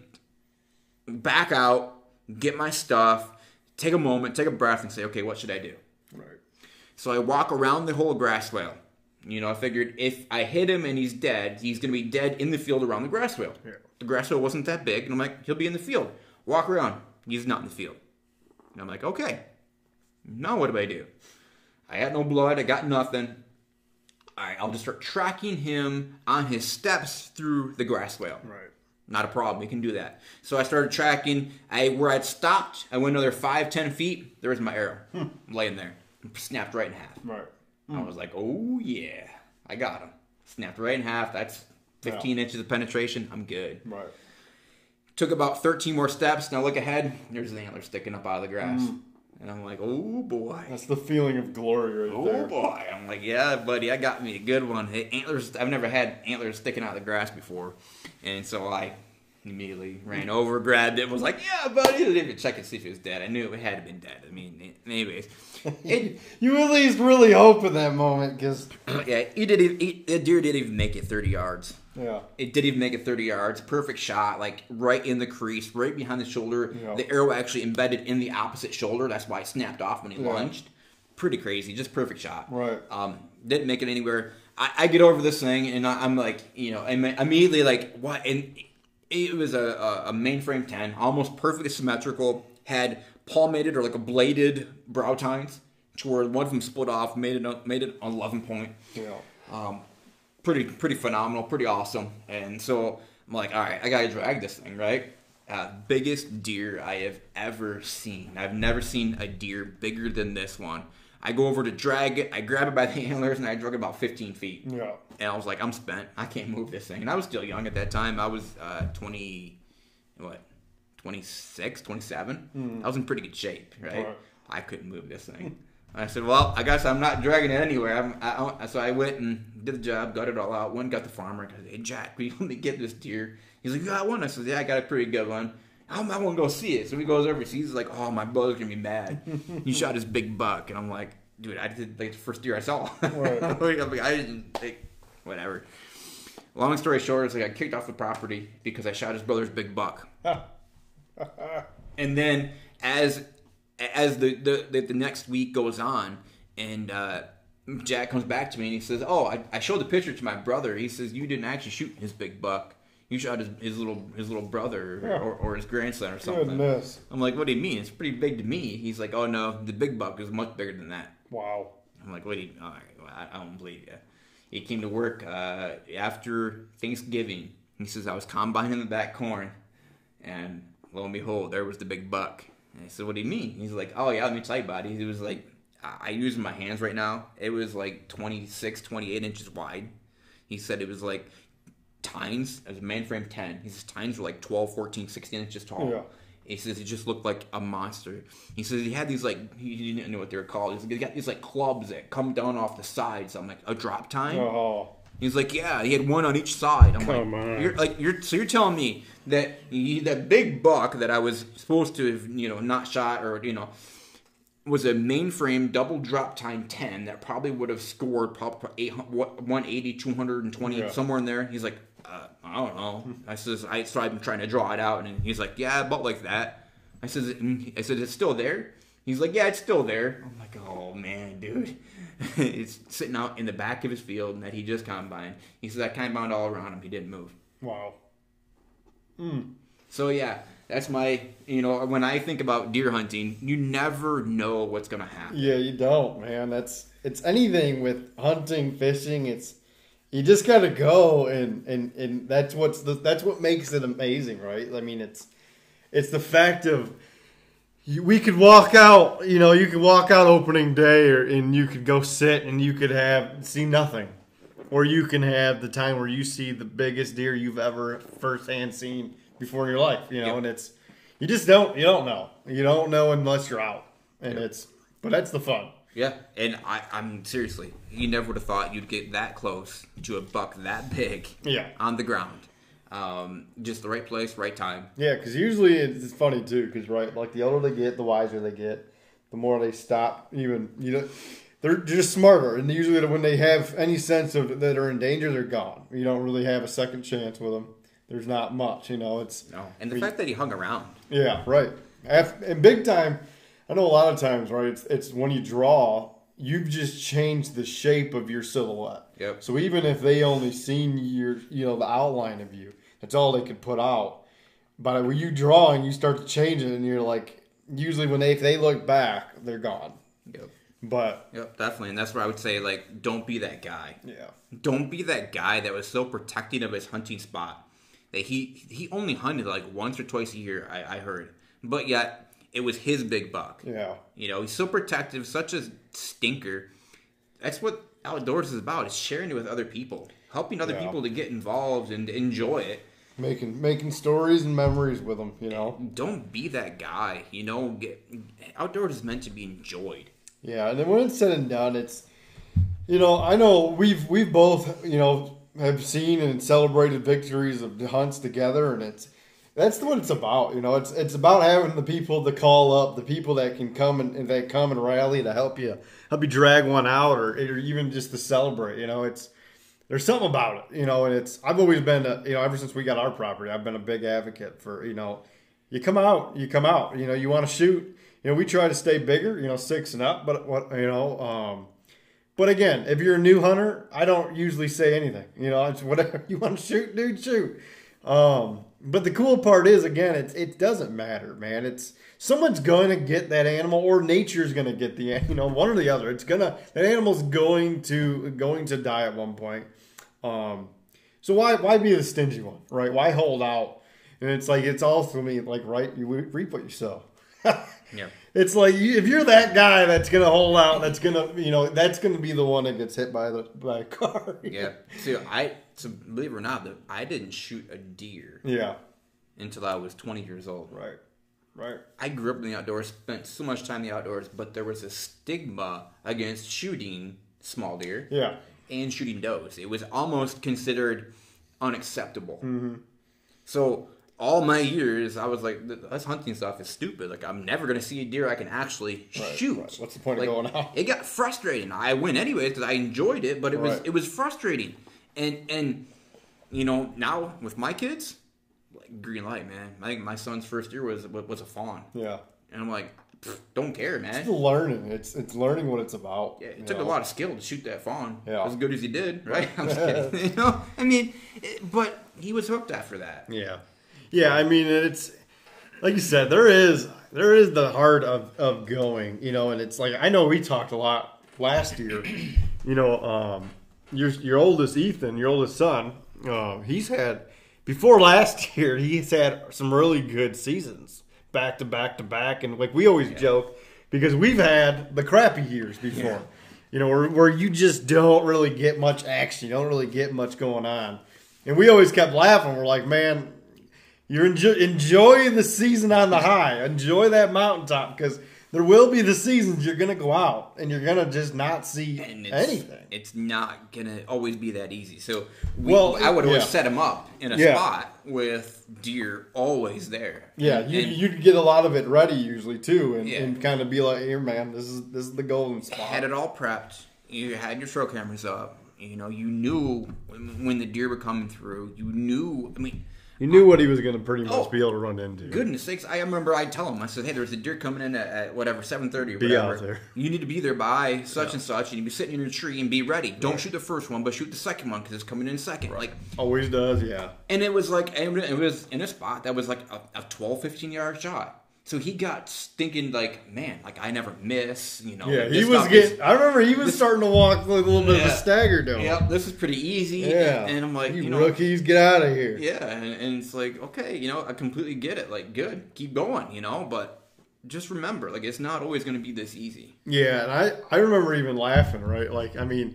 back out, get my stuff, take a moment, take a breath, and say, okay, what should I do? Right. So I walk around the whole grass swale. You know, I figured if I hit him and he's dead, he's going to be dead in the field around the grass swale. Yeah. The grass swale wasn't that big, and I'm like, he'll be in the field. Walk around. He's not in the field. And I'm like, okay. Now what do I do? I got no blood. I got nothing. All right, I'll just start tracking him on his steps through the grass swale. Right. Not a problem. We can do that. So I started tracking. Where I'd stopped, I went another 5-10 feet. There was my arrow laying there. Snapped right in half. Right. I was like, oh, yeah. I got him. Snapped right in half. That's 15 inches of penetration. I'm good. Right. Took about 13 more steps. Now look ahead. There's an antler sticking up out of the grass. And I'm like, oh, boy. That's the feeling of glory right there. Oh, boy. I'm like, yeah, buddy, I got me a good one. Hey, antlers. I've never had antlers sticking out of the grass before. And so I immediately ran over, grabbed it, was like, yeah, buddy. I didn't even check and see if it was dead. I knew it had to have been dead. I mean, anyways. You at least really hope in that moment, because... yeah, the deer didn't even make it 30 yards. Yeah. It didn't even make it 30 yards. Perfect shot, like right in the crease, right behind the shoulder. Yeah. The arrow actually embedded in the opposite shoulder. That's why it snapped off when he lunged. Pretty crazy. Just perfect shot. Right. Didn't make it anywhere. I get over this thing, and I'm like, you know, immediately like, what? And it was a mainframe 10, almost perfectly symmetrical, had palmated or like a bladed brow tines, to where one of them split off, made it 11 point. Yeah. pretty phenomenal, pretty awesome. And so I'm like, all right, I gotta drag this thing, right? Biggest deer I have ever seen. I've never seen a deer bigger than this one. I go over to drag it, I grab it by the antlers, and I drug it about 15 feet. Yeah. And I was like, I'm spent. I can't move this thing. And I was still young at that time. I was 26, 27. I was in pretty good shape, right? I couldn't move this thing. I said, well, I guess I'm not dragging it anywhere. So I went and did the job, got it all out. Went and got the farmer. I said, hey, Jack, will you let me get this deer? He's like, you got one? I said, yeah, I got a pretty good one. I want to go see it. So he goes over, sees, like, oh, my brother's going to be mad. He shot his big buck. And I'm like, dude, I did, like, the first deer I saw. Right. I didn't think, whatever. Long story short, is I got kicked off the property because I shot his brother's big buck. And then as the next week goes on, and Jack comes back to me and he says, oh, I showed the picture to my brother. He says, you didn't actually shoot his big buck. You shot his little brother or his grandson or something. Goodness. I'm like, what do you mean? It's pretty big to me. He's like, oh no, the big buck is much bigger than that. Wow. I'm like, what do you? All right, well, I don't believe you. He came to work after Thanksgiving. He says, I was combining the back corn, and lo and behold, there was the big buck. And I said, what do you mean? He's like, oh yeah, let me tell you, buddy. It was like, I use my hands right now. It was like 26, 28 inches wide. He said it was like tines, as a mainframe 10. He says tines were like 12, 14, 16 inches tall. Yeah. He says it just looked like a monster. He says he had these like, he didn't know what they were called. He got these like clubs that come down off the sides. I'm like, a drop tine? Oh. He's like, yeah, he had one on each side. I'm Come like, you're telling me that that big buck that I was supposed to have, not shot or, was a mainframe double drop tine 10 that probably would have scored probably 180, 220, somewhere in there. He's like, I don't know. So I've been trying to draw it out, and he's like, yeah, about like that. I said, it's still there? He's like, yeah, it's still there. I'm like, oh man, dude. It's sitting out in the back of his field that he just combined. He says, I combined all around him. He didn't move. Wow. So yeah, that's my, when I think about deer hunting, you never know what's going to happen. Yeah, you don't, man. It's anything with hunting, fishing. You just got to go, and that's what makes it amazing, right? I mean, it's the fact of we could walk out, you could walk out opening day, and you could go sit and you could see nothing, or you can have the time where you see the biggest deer you've ever firsthand seen before in your life, and you don't know unless you're out, and but that's the fun. Yeah, and I'm seriously, you never would have thought you'd get that close to a buck that big on the ground. Just the right place, right time. Yeah, because usually it's funny too, because like the older they get, the wiser they get, the more they stop. They're just smarter, and usually when they have any sense of that are in danger, they're gone. You don't really have a second chance with them. There's not much, It's no, and the fact that he hung around. Yeah, right. And big time. I know a lot of times, right? It's when you draw, you've just changed the shape of your silhouette. Yep. So even if they only seen the outline of you, that's all they could put out. But when you draw and you start to change it, and you're like, usually if they look back, they're gone. Yep. Yep, definitely, and that's where I would say, like, don't be that guy. Yeah. Don't be that guy that was so protecting of his hunting spot that he only hunted like once or twice a year. I heard, but yet. It was his big buck. Yeah. He's so protective, such a stinker. That's what outdoors is about. It's sharing it with other people. Helping other people to get involved and enjoy it. Making stories and memories with them, Don't be that guy, Outdoors is meant to be enjoyed. Yeah, and then when it's said and done, it's, I know we've both, have seen and celebrated victories of the hunts together, and that's what it's about, It's about having the people to call up, the people that can come and rally to help you drag one out, or even just to celebrate. There's something about it, And I've always been, ever since we got our property, I've been a big advocate for, you come out, you want to shoot. We try to stay bigger, 6 and up, but but again, if you're a new hunter, I don't usually say anything. It's whatever you want to shoot, dude, shoot. But the cool part is, again, it doesn't matter, man. Someone's going to get that animal, or nature's going to get one or the other. That animal's going to die at one point. So why be the stingy one, right? Why hold out? And it's like, it's also me, like, right, you reap what you sow. Yeah. It's like, if you're that guy that's going to hold out, that's going to, that's going to be the one that gets hit by a car. Yeah. So believe it or not, I didn't shoot a deer Yeah. until I was 20 years old. Right. I grew up in the outdoors, spent so much time in the outdoors, but there was a stigma against shooting small deer Yeah. and shooting does. It was almost considered unacceptable. Mm-hmm. So all my years, I was like, this hunting stuff is stupid. Like, I'm never going to see a deer I can actually shoot. Right. What's the point of going out? It got frustrating. I went anyways because I enjoyed it, but it was frustrating. And now with my kids, like, green light, man. I think my son's first year was a fawn. Yeah. And I'm like, don't care, man. It's learning. It's learning what it's about. Yeah, it took a lot of skill to shoot that fawn. Yeah. As good as he did, right? I'm just kidding. I mean, but he was hooked after that. Yeah. Yeah, I mean, it's like you said, there is the heart of going, and it's like, I know we talked a lot last year, your oldest Ethan, your oldest son, he's had, before last year, he's had some really good seasons back to back to back, and like we always joke, because we've had the crappy years before, where you just don't really get much action, you don't really get much going on, and we always kept laughing. We're like, man, you're enjoy the season on the high. Enjoy that mountaintop, because there will be the seasons you're going to go out and you're going to just not see anything. It's not going to always be that easy. So Well, I would always yeah. set them up in a Yeah. spot with deer always there. Yeah, And- you'd get a lot of it ready usually too, and, Yeah. and kind of be like, here, man, this is the golden spot. had it all prepped. You had your trail cameras up. You knew when the deer were coming through. You knew. I mean, You knew what he was going to pretty much Oh, be able to run into. goodness sakes! I remember I'd tell him. I said, "Hey, there's a deer coming in at whatever 7:30 or Be whatever. out there. You need to be there by such and such. You need to be sitting in your tree and be ready. Don't shoot the first one, but shoot the second one because it's coming in second. Like, Always does, yeah. and it was like, and it was in a spot that was like a 12, 15-yard shot. So he got thinking like, man, like I never miss. Yeah, this he was stuff getting. is- I remember he was starting to walk with a little bit of a Yeah. stagger down. Yep, this is pretty easy. Yeah, And I'm like, you rookies, get out of here. Yeah, and it's like, okay, I completely get it. Like, good, keep going, but just remember, like, it's not always going to be this easy. Yeah, and I remember even laughing, right? Like, I mean,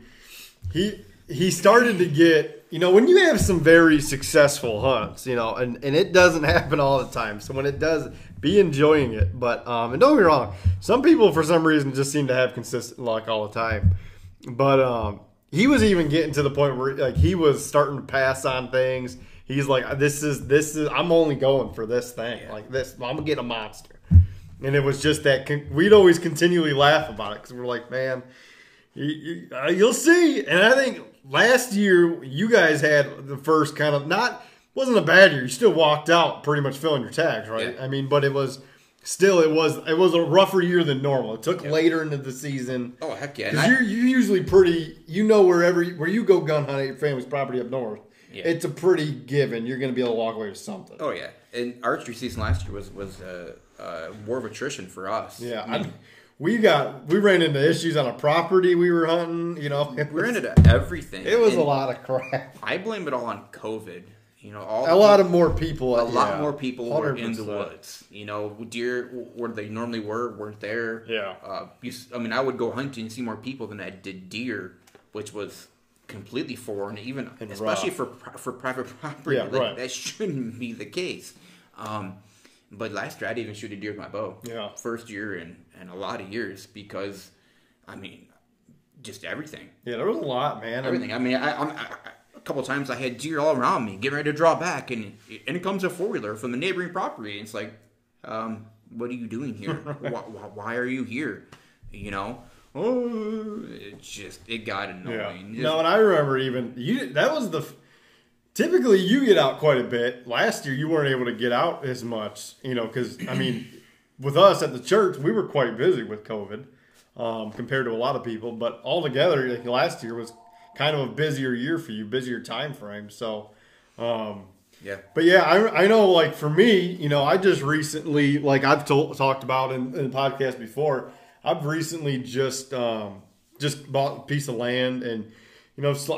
he started to get, when you have some very successful hunts, and it doesn't happen all the time. So when it does, be enjoying it. But, and don't get me wrong, some people for some reason just seem to have consistent luck all the time. But he was even getting to the point where like he was starting to pass on things. He's like, this is I'm only going for this thing. Yeah. Like this, I'm going to get a monster. And it was just that we'd always continually laugh about it because we're like, man, you'll see. And I think last year you guys had the first kind of wasn't a bad year. You still walked out pretty much filling your tags, right? Yeah. I mean, but it was still it was a rougher year than normal. It took later into the season. Oh, heck yeah. Because you're usually pretty, where you go gun hunt at your family's property up north, it's a pretty given. You're going to be able to walk away with something. Oh, yeah. And archery season last year was war of attrition for us. Yeah. We ran into issues on a property we were hunting, we ran into everything. It was and a lot of crap. I blame it all on COVID. A lot more people more people were in the 100%. woods. Deer where they normally weren't there. Yeah. I would go hunting and see more people than I did deer, which was completely foreign, even And especially rough. for private property. Yeah, Like, right. That shouldn't be the case. But last year I didn't even shoot a deer with my bow. Yeah. First year in a lot of years because, just everything. Yeah, there was a lot, man. Everything. A couple of times I had deer all around me, getting ready to draw back, and it comes a 4-wheeler from the neighboring property. And it's like, what are you doing here? why are you here? It got annoying. Yeah. No, and I remember typically you get out quite a bit. Last year you weren't able to get out as much, because, with us at the church, we were quite busy with COVID compared to a lot of people. But altogether, like, last year was kind of a busier year for you, busier time frame. So, Yeah. But yeah, I know, like, for me, I just recently, like I've talked about in the podcast before, I've recently just bought a piece of land, and so I'm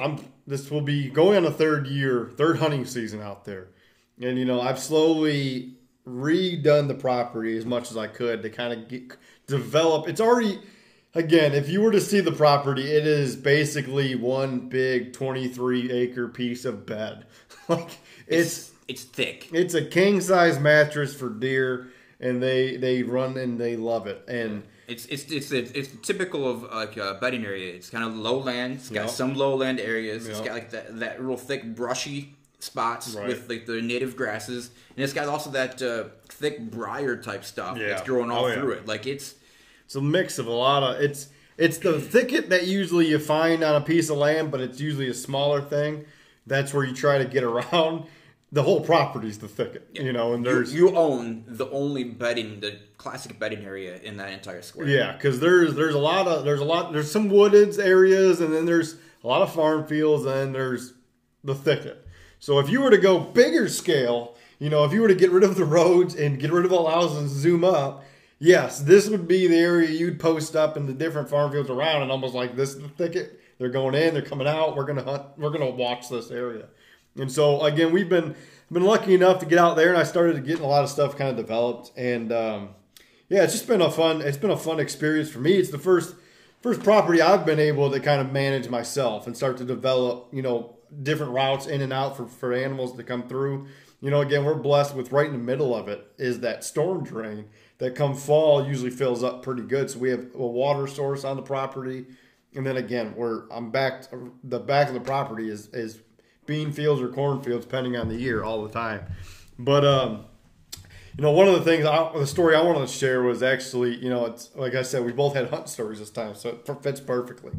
this will be going on a third hunting season out there. And, you know, I've slowly redone the property as much as I could to kind of develop. It's already, again, if you were to see the property, it is basically one big 23-acre piece of bed. Like it's thick. It's a king size mattress for deer, and they run and they love it. And it's typical of like a bedding area. It's kind of lowland. It's got some lowland areas. It's got like that real thick brushy spots with like the native grasses, and it's got also that thick briar type stuff that's growing all through it. Like it's a mix of a lot of it's the thicket that usually you find on a piece of land, but it's usually a smaller thing. That's where you try to get around. The whole property's the thicket, you know, and you own the only the classic bedding area in that entire square. Yeah, because there's some wooded areas, and then there's a lot of farm fields, and then there's the thicket. So if you were to go bigger scale, you know, if you were to get rid of the roads and get rid of all the houses and zoom up, yes, this would be the area you'd post up in the different farm fields around, and almost like this is the thicket. They're going in, they're coming out. We're gonna hunt. We're gonna watch this area. And so again, we've been lucky enough to get out there, and I started getting a lot of stuff kind of developed. And it's just been a fun experience for me. It's the first property I've been able to kind of manage myself and start to develop, you know, different routes in and out for animals to come through. You know, again, we're blessed with right in the middle of it is that storm drain that come fall usually fills up pretty good. So we have a water source on the property. And then again, the back of the property is bean fields or corn fields, depending on the year, all the time. But you know, one of the things, the story I wanted to share was actually, you know, it's like I said, we both had hunt stories this time, so it fits perfectly.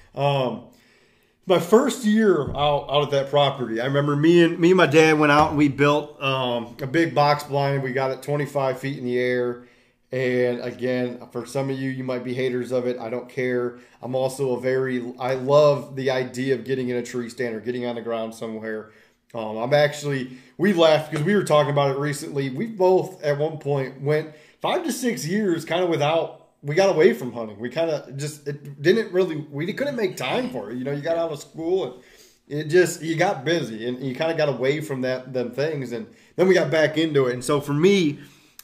My first year out at that property, I remember me and my dad went out and we built a big box blind. We got it 25 feet in the air. And again, for some of you might be haters of it. I don't care. I'm also I love the idea of getting in a tree stand or getting on the ground somewhere. We laughed because we were talking about it recently. We both at one point went 5 to 6 years kind of we got away from hunting. We kind of we couldn't make time for it. You know, you got out of school and you got busy and you kind of got away from them things. And then we got back into it. And so for me,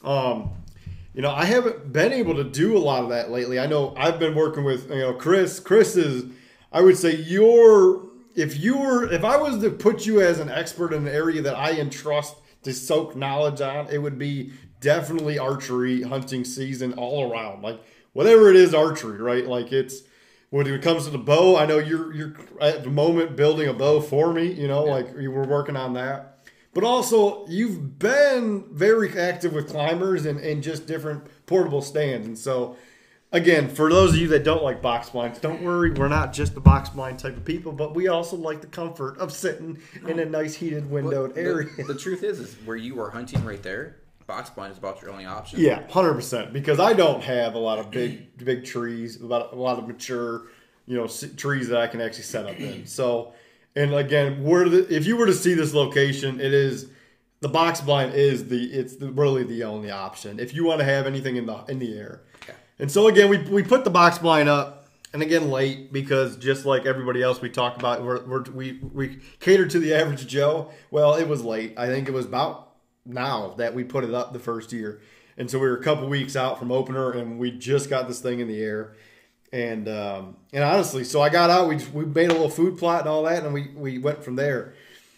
you know, I haven't been able to do a lot of that lately. I know I've been working with, you know, Chris. Chris is, I would say if I was to put you as an expert in an area that I entrust to soak knowledge on, it would be definitely archery hunting season all around. Like whatever it is, archery, right? Like when it comes to the bow, I know you're at the moment building a bow for me, you know, like you were working on that. But also, you've been very active with climbers and just different portable stands. And so, again, for those of you that don't like box blinds, don't worry. We're not just the box blind type of people, but we also like the comfort of sitting in a nice heated windowed area. The truth is where you are hunting right there, box blind is about your only option. Yeah, 100%. Because I don't have a lot of big trees, a lot of mature, you know, trees that I can actually set up in. So... And again, if you were to see this location, the box blind is really the only option if you want to have anything in the air. Okay. And so again, we put the box blind up, and again late because just like everybody else we talk about, we cater to the average Joe. Well, it was late. I think it was about now that we put it up the first year, and so we were a couple weeks out from opener, and we just got this thing in the air. And honestly, so I got out, we made a little food plot and all that, and we went from there.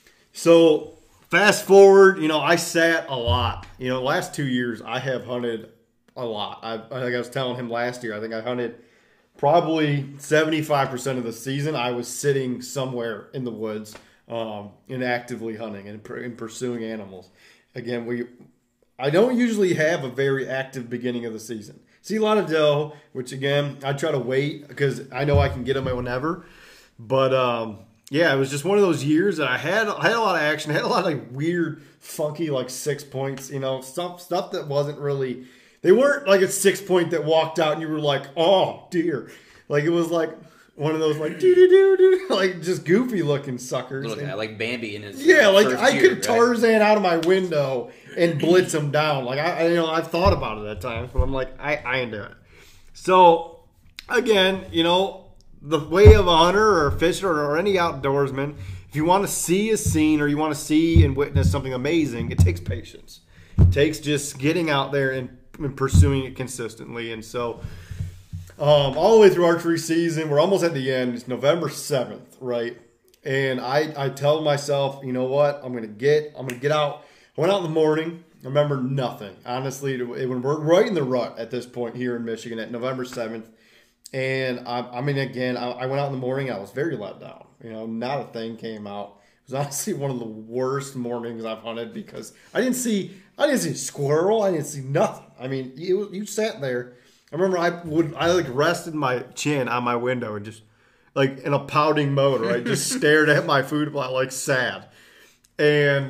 So fast forward, you know, I sat a lot. You know, the last 2 years I have hunted a lot. I think I was telling him last year, I think I hunted probably 75% of the season. I was sitting somewhere in the woods and actively hunting and pursuing animals. Again, I don't usually have a very active beginning of the season. See a lot of doe, which again, I try to wait because I know I can get them whenever. But it was just one of those years that I had a lot of action, had a lot of like weird, funky like 6 points, you know, stuff that wasn't really. They weren't like a 6 point that walked out and you were like, oh dear, like it was like one of those like do like just goofy looking suckers. Little guy, like Bambi in his like I could Tarzan out of my window and blitz him down. Like I've thought about it at times, but I'm like I ain't doing it. So again, you know, the way of a hunter or a fisher or any outdoorsman, if you want to see a scene or you want to see and witness something amazing, it takes patience. It takes just getting out there and pursuing it consistently. And so all the way through archery season, we're almost at the end. It's November 7th, right? And I tell myself, you know what? I'm gonna get out. I went out in the morning. I remember nothing. Honestly, when we're right in the rut at this point here in Michigan at November 7th. And I went out in the morning. I was very let down. Not a thing came out. It was honestly one of the worst mornings I've hunted because I didn't see a squirrel. I didn't see nothing. I mean, you sat there. I remember I rested my chin on my window and just like in a pouting mode, right? Just stared at my food plot like sad. And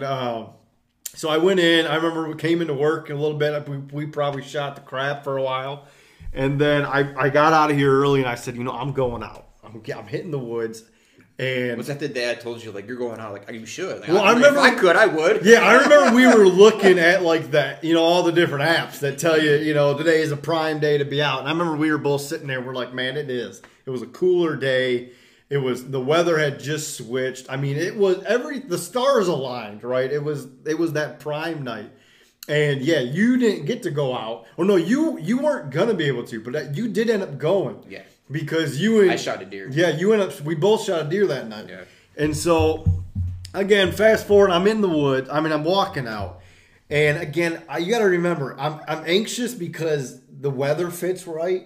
so I went in. I remember we came into work a little bit. We probably shot the crap for a while. And then I got out of here early and I said, I'm going out. I'm hitting the woods. And was that the day I told you, like, you're going out? Like, you should. Like, I remember if I could, I would. Yeah, I remember we were looking at, like, that, all the different apps that tell you, today is a prime day to be out. And I remember we were both sitting there. We're like, man, it is. It was a cooler day. The weather had just switched. I mean, it was the stars aligned, right? It was that prime night. And yeah, you didn't get to go out. Well, no, you weren't gonna be able to, but you did end up going. Yeah. Because I shot a deer. Yeah, we both shot a deer that night. Yeah. And so, again, fast forward, I'm in the woods. I mean, I'm walking out, and again, you got to remember, I'm anxious because the weather fits right.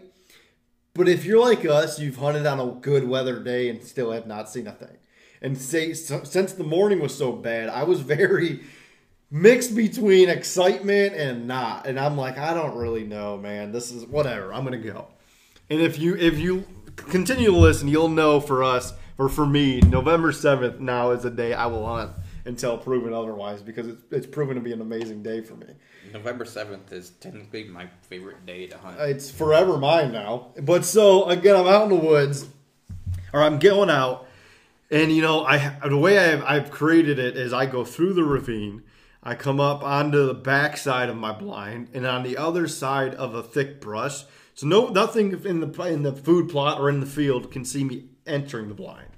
But if you're like us, you've hunted on a good weather day and still have not seen a thing. And since the morning was so bad, I was very mixed between excitement and not. And I'm like, I don't really know, man. This is whatever. I'm gonna go. And if you continue to listen, you'll know for us, or for me, November 7th now is a day I will hunt until proven otherwise because it's proven to be an amazing day for me. November 7th is technically my favorite day to hunt. It's forever mine now. But so, again, I'm out in the woods, or I'm going out, and, the way I've created it is I go through the ravine, I come up onto the back side of my blind, and on the other side of a thick brush. So nothing in the food plot or in the field can see me entering the blind.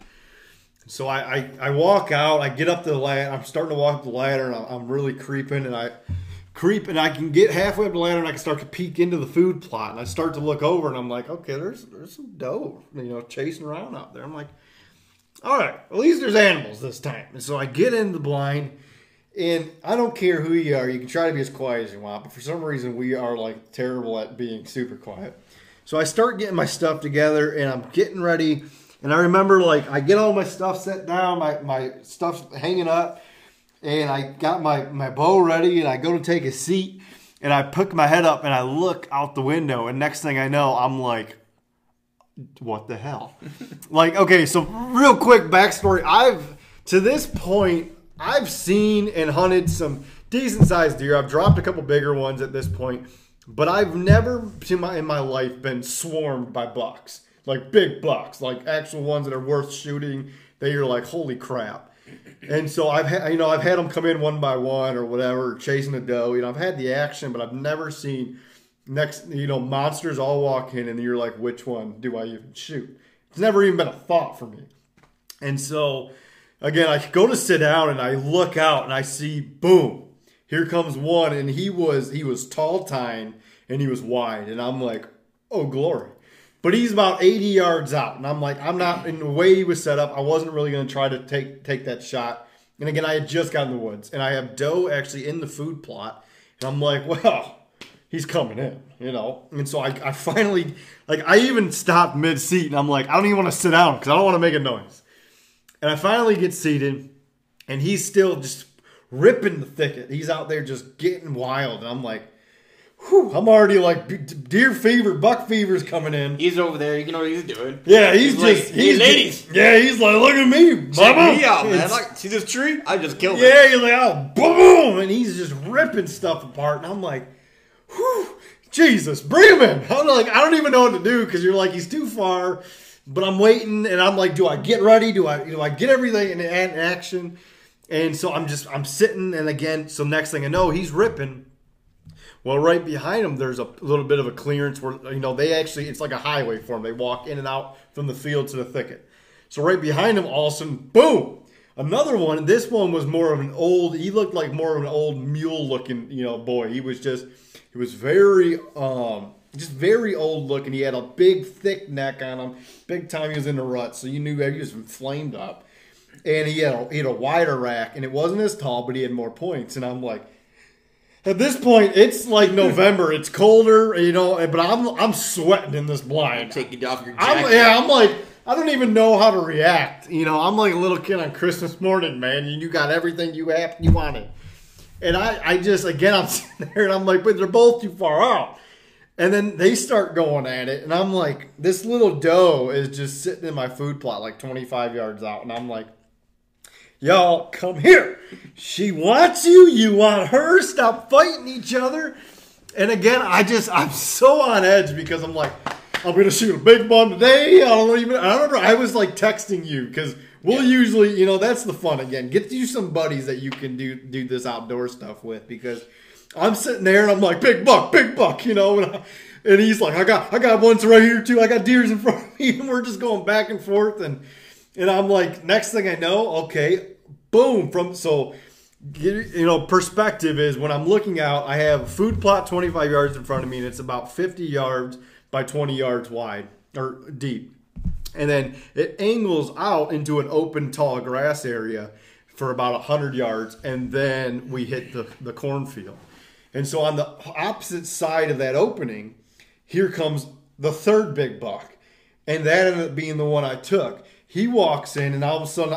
So I walk out. I get up to the ladder. I'm starting to walk up the ladder, and I'm really creeping. And I creep, and I can get halfway up the ladder, and I can start to peek into the food plot. And I start to look over, and I'm like, okay, there's some doe, chasing around out there. I'm like, all right, at least there's animals this time. And so I get in the blind. And I don't care who you are. You can try to be as quiet as you want. But for some reason, we are, like, terrible at being super quiet. So I start getting my stuff together, and I'm getting ready. And I remember, like, I get all my stuff set down. My stuff's hanging up. And I got my bow ready, and I go to take a seat. And I pick my head up, and I look out the window. And next thing I know, I'm like, what the hell? Like, okay, so real quick backstory. To this point, I've seen and hunted some decent-sized deer. I've dropped a couple bigger ones at this point. But I've never in my life been swarmed by bucks. Like big bucks. Like actual ones that are worth shooting. That you're like, holy crap. And so I've had them come in one by one or whatever, chasing a doe. I've had the action, but I've never seen monsters all walk in and you're like, which one do I even shoot? It's never even been a thought for me. And so again, I go to sit down and I look out and I see, boom, here comes one, and he was tall tine and he was wide, and I'm like, oh glory. But he's about 80 yards out, and I'm like, I'm not, in the way he was set up, I wasn't really going to try to take that shot. And again, I had just got in the woods, and I have doe actually in the food plot, and I'm like, well, he's coming in, And so I finally, like, I even stopped mid-seat, and I'm like, I don't even want to sit down because I don't want to make a noise. And I finally get seated, and he's still just ripping the thicket. He's out there just getting wild. And I'm like, whew, I'm already like, deer fever, buck fever's coming in. He's over there. You know what he's doing. Yeah, he's just, hey, ladies. Yeah, he's like, look at me. Check me out, man. Like, see this tree? I just killed it. Yeah, he's like, oh, boom. And he's just ripping stuff apart. And I'm like, whew, Jesus, bring him in. I'm like, I don't even know what to do because you're like, he's too far. But I'm waiting, and I'm like, do I get ready? Do I get everything in action? And so I'm sitting, and again, so next thing I know, he's ripping. Well, right behind them, there's a little bit of a clearance where, it's like a highway for them. They walk in and out from the field to the thicket. So right behind them, all of a sudden, boom, another one. This one was more of he looked like more of an old mule-looking, boy. He was very, just very old looking. He had a big, thick neck on him. Big time he was in the rut, so you knew he was flamed up. And he had a wider rack, and it wasn't as tall, but he had more points. And I'm like, at this point, it's like November. It's colder, but I'm sweating in this blind. Take it off your jacket. I'm like, I don't even know how to react. I'm like a little kid on Christmas morning, man. And you got everything you wanted. And I'm sitting there, and I'm like, but they're both too far out. And then they start going at it, and I'm like, this little doe is just sitting in my food plot like 25 yards out. And I'm like, y'all, come here. She wants you. You want her. Stop fighting each other. And again, I'm so on edge because I'm like, I'm going to shoot a big one today. I remember I was like texting you because we'll usually, that's the fun again. Get you some buddies that you can do this outdoor stuff with because I'm sitting there and I'm like, big buck, and he's like, I got ones right here too. I got deers in front of me, and we're just going back and forth, and I'm like, next thing I know, okay, boom. Perspective is when I'm looking out, I have a food plot 25 yards in front of me, and it's about 50 yards by 20 yards wide or deep, and then it angles out into an open, tall grass area for about 100 yards, and then we hit the cornfield. And so on the opposite side of that opening, here comes the third big buck. And that ended up being the one I took. He walks in, and all of a sudden,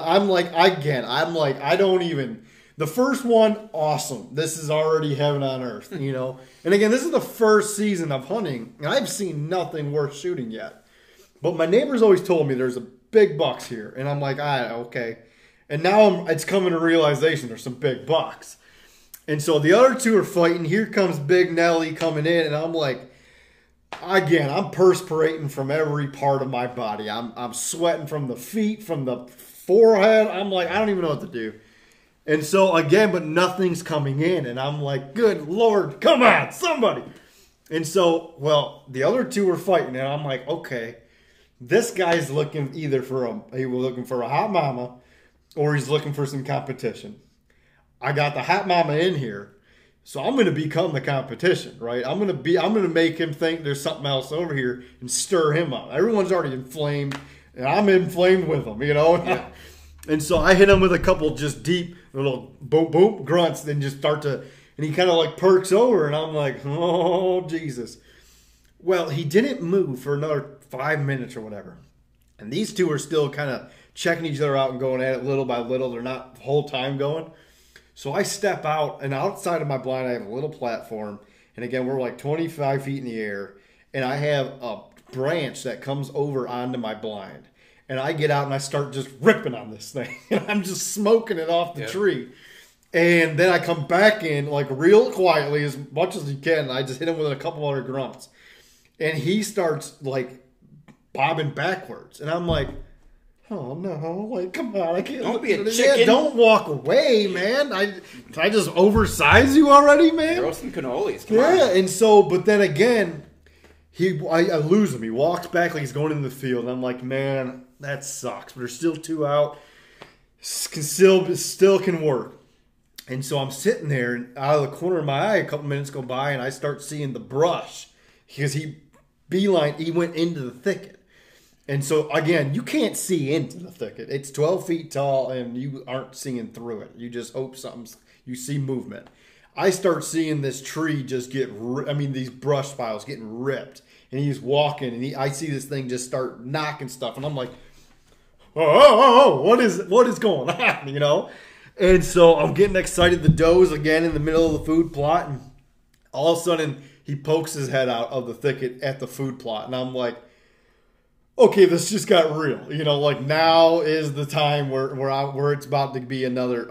the first one, awesome. This is already heaven on earth, And again, this is the first season of hunting, and I've seen nothing worth shooting yet. But my neighbors always told me there's a big bucks here. And I'm like, okay. And now it's coming to realization there's some big bucks. And so the other two are fighting. Here comes Big Nelly coming in, and I'm like, again, I'm perspiring from every part of my body. I'm sweating from the feet, from the forehead. I'm like, I don't even know what to do. And so again, but nothing's coming in, and I'm like, good Lord, come on, somebody. And so, the other two are fighting, and I'm like, okay, this guy's looking he was looking for a hot mama, or he's looking for some competition. I got the hot mama in here, so I'm going to become the competition, right? I'm going to make him think there's something else over here and stir him up. Everyone's already inflamed, and I'm inflamed with them, Yeah. And so I hit him with a couple just deep little boom, boom grunts, then just and he kind of like perks over, and I'm like, oh, Jesus. Well, he didn't move for another 5 minutes or whatever. And these two are still kind of checking each other out and going at it little by little. They're not the whole time going. So I step out, and outside of my blind, I have a little platform. And again, we're like 25 feet in the air. And I have a branch that comes over onto my blind. And I get out, and I start just ripping on this thing. And I'm just smoking it off the tree. And then I come back in, like real quietly, as much as you can. And I just hit him with a couple other grunts. And he starts, like, bobbing backwards. And I'm like, oh, no, like, come on. I can't. Don't be a chicken. Don't walk away, man. Did I just oversize you already, man? Throw some cannolis. Come on. And so, but then again, I lose him. He walks back like he's going into the field. And I'm like, man, that sucks. But there's still two out. Still can work. And so I'm sitting there, and out of the corner of my eye, a couple minutes go by, and I start seeing the brush. Because he went into the thicket. And so, again, you can't see into the thicket. It's 12 feet tall, and you aren't seeing through it. You just hope you see movement. I start seeing this tree just these brush piles getting ripped. And he's walking, and I see this thing just start knocking stuff. And I'm like, what is going on, And so I'm getting excited. The doe's again in the middle of the food plot, and all of a sudden he pokes his head out of the thicket at the food plot. And I'm like, okay, this just got real. Like now is the time where it's about to be another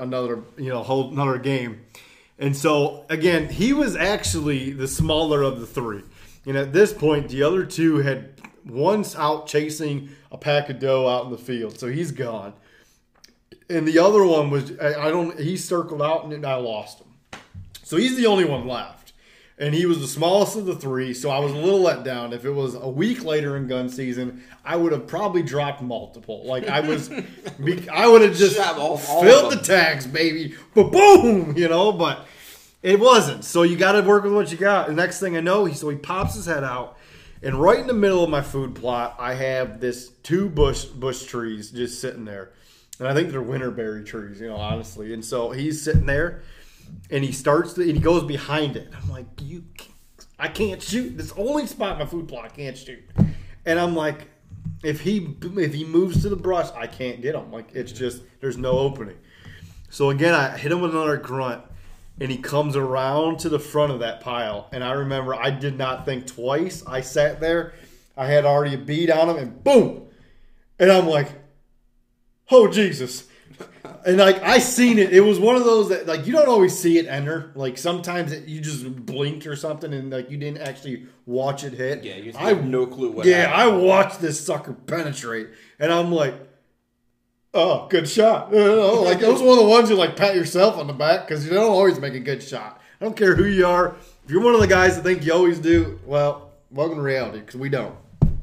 game. And so again, he was actually the smaller of the three. And at this point, the other two had one's out chasing a pack of doe out in the field, so he's gone. And the other one was he circled out, and I lost him. So he's the only one left. And he was the smallest of the three, so I was a little let down. If it was a week later in gun season, I would have probably dropped multiple. Like I would have just filled the tags, baby. Boom, but it wasn't. So you got to work with what you got. The next thing I know, he pops his head out, and right in the middle of my food plot, I have this 2 bush trees just sitting there. And I think they're winterberry trees, honestly. And so he's sitting there. And he goes behind it. I'm like, I can't shoot. This only spot in my food plot I can't shoot. And I'm like, if he moves to the brush, I can't get him. Like, it's just, there's no opening. So again, I hit him with another grunt, and he comes around to the front of that pile. And I remember I did not think twice. I sat there. I had already a bead on him, and boom. And I'm like, oh, Jesus. And I seen it. It was one of those that you don't always see it enter. Like sometimes you just blinked or something and you didn't actually watch it hit. Yeah, you have no clue what happened. I watched this sucker penetrate, and I'm like, oh, good shot. Like it was one of the ones you pat yourself on the back because you don't always make a good shot. I don't care who you are. If you're one of the guys that think you always do, well, welcome to reality because we don't.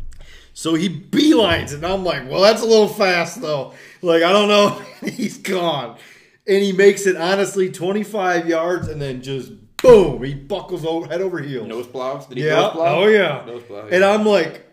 So he beelines it, and I'm like, well, that's a little fast, though. Like, I don't know. He's gone. And he makes it, honestly, 25 yards, and then just, boom, he buckles head over heels. Nose plows? Did he nose plow? Oh, yeah. Nose plow, yeah. And I'm like,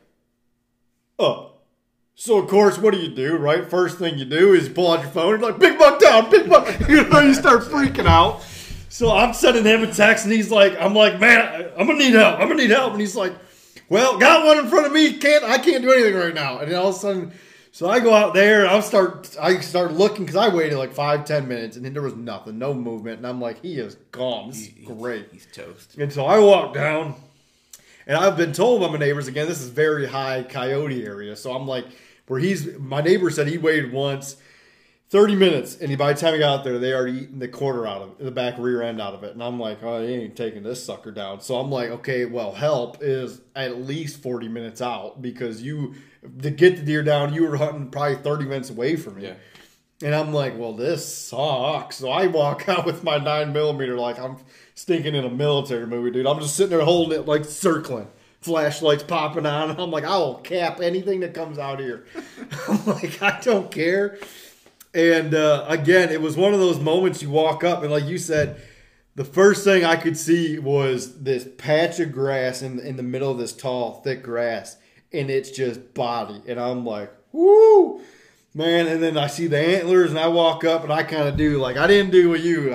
oh. So, of course, what do, right? First thing you do is pull out your phone. You're like, big buck down, big buck. You start freaking out. So I'm sending him a text, and I'm like, man, I'm going to need help. And he's like, well, got one in front of me. I can't do anything right now. And then all of a sudden, so I go out there and I start looking because I waited like 5-10 minutes and then there was nothing, no movement. And I'm like, he is gone. This is great. He's toast. And so I walk down, and I've been told by my neighbors, again, this is very high coyote area. So I'm like, my neighbor said he waited once 30 minutes, and by the time he got out there, they already eaten the quarter out of it, the back rear end out of it. And I'm like, oh, he ain't taking this sucker down. So I'm like, okay, well, help is at least 40 minutes out because to get the deer down, you were hunting probably 30 minutes away from me. Yeah. And I'm like, well, this sucks. So I walk out with my 9mm like I'm stinking in a military movie, dude. I'm just sitting there holding it like circling. Flashlights popping on. And I'm like, I will cap anything that comes out here. I'm like, I don't care. And again, it was one of those moments you walk up and like you said, the first thing I could see was this patch of grass in the middle of this tall, thick grass. And it's just body. And I'm like, woo, man. And then I see the antlers and I walk up and I kind of do like, I didn't do with you.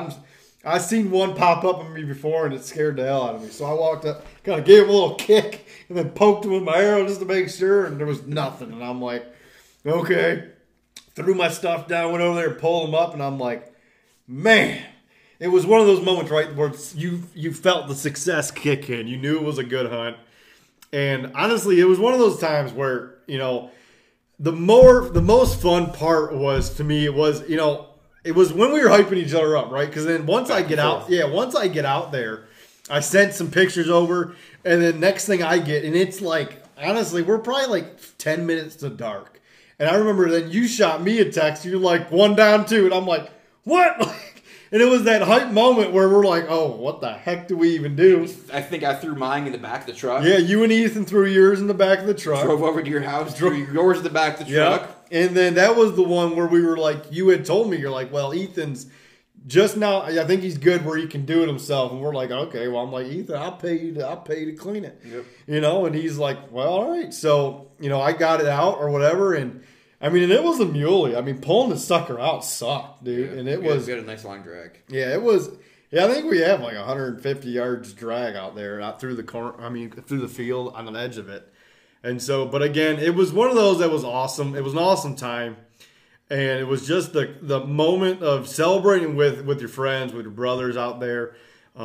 I seen one pop up on me before and it scared the hell out of me. So I walked up, kind of gave him a little kick and then poked him with my arrow just to make sure. And there was nothing. And I'm like, okay. Threw my stuff down, went over there and pulled them up, and I'm like, man. It was one of those moments, right, where you felt the success kick in. You knew it was a good hunt. And honestly, it was one of those times where, the most fun part was, to me, it was when we were hyping each other up, right? Because then once I get out there, I sent some pictures over, and then next thing I get, and it's like, honestly, we're probably like 10 minutes to dark. And I remember then you shot me a text. You're like, 1 down 2. And I'm like, what? And it was that hype moment where we're like, oh, what the heck do we even do? I think I threw mine in the back of the truck. Yeah, you and Ethan threw yours in the back of the truck. Drove over to your house, threw yours in the back of the truck. And then that was the one where we were like, you had told me, you're like, well, Ethan's just now, I think he's good where he can do it himself. And we're like, okay, well, I'm like, Ethan, I'll pay you to clean it. Yep. And he's like, well, all right. So, I got it out or whatever. And it was a muley. pulling the sucker out sucked, dude. Yeah, and we had a nice long drag. Yeah, it was. Yeah, I think we have like 150 yards drag out there, out through the corner. Through the field on the edge of it. And so, but again, it was one of those that was awesome. It was an awesome time. And it was just the moment of celebrating with your friends, with your brothers out there.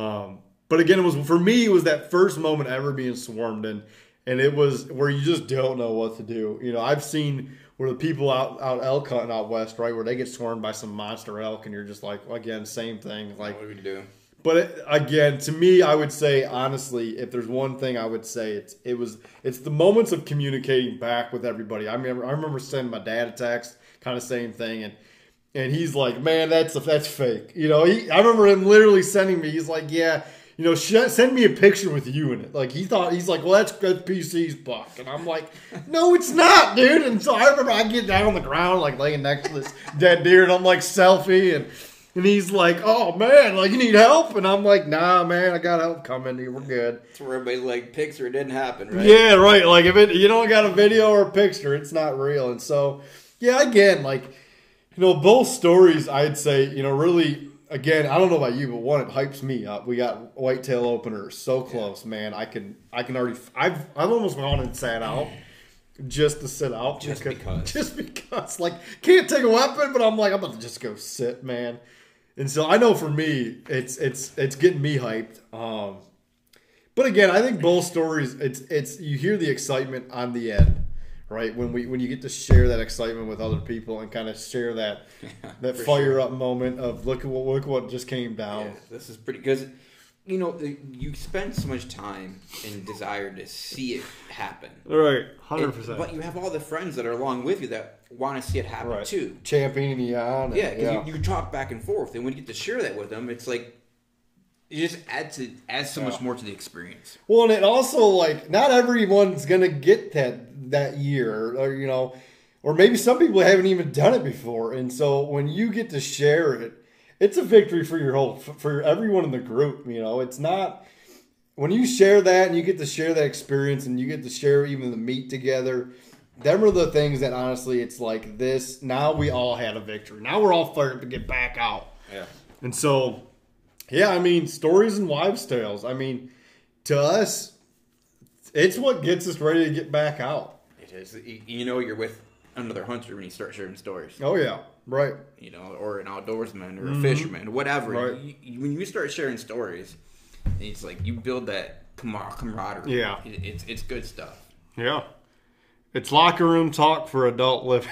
But again, for me, it was that first moment ever being swarmed in. And it was where you just don't know what to do. I've seen where the people out elk hunting out west, right, where they get swarmed by some monster elk, and you're just like, well, again, same thing. Like, what do we do? But again, to me, I would say, honestly, if there's one thing I would say, it's the moments of communicating back with everybody. I remember sending my dad a text, kind of same thing, and he's like, man, that's fake. I remember him literally sending me. He's like, yeah, send me a picture with you in it. Like he's like, well, that's PC's buck, and I'm like, no, it's not, dude. And so I remember I get down on the ground, like laying next to this dead deer, and I'm like selfie, and he's like, oh man, like you need help, and I'm like, nah, man, I got help coming. We're good. That's where everybody like picture it didn't happen, right? Yeah, right. Like if you don't got a video or a picture, it's not real. And so, yeah, again, like both stories, I'd say, really. Again, I don't know about you, but one, it hypes me up. We got whitetail openers so close, man. I can already. I've almost gone and sat out just to sit out, just because, like, can't take a weapon, but I'm like, I'm about to just go sit, man. And so I know for me, it's getting me hyped. But again, I think both stories, it's you hear the excitement on the end. Right, when you get to share that excitement with other people and kind of share that fire up moment of look what just came down. Yeah, this is pretty because you spend so much time and desire to see it happen. Right, 100%. But you have all the friends that are along with you that want to see it happen too. Championing you on. Yeah, because you talk back and forth, and when you get to share that with them, it's like it just adds so much more to the experience. Well, and it also like not everyone's gonna get that year, or maybe some people haven't even done it before, and so when you get to share it, it's a victory for everyone in the group. It's not when you share that and you get to share that experience and you get to share even the meat together. Them are the things that honestly, it's like this. Now we all had a victory. Now we're all fired up to get back out. Yeah, and so. Yeah, I mean, stories and wives' tales. I mean, to us, it's what gets us ready to get back out. It is. You're with another hunter when you start sharing stories. Oh, yeah. Right. Or an outdoorsman or a fisherman, whatever. Right. When you start sharing stories, it's like you build that camaraderie. Yeah. It's good stuff. Yeah. It's locker room talk for adult living.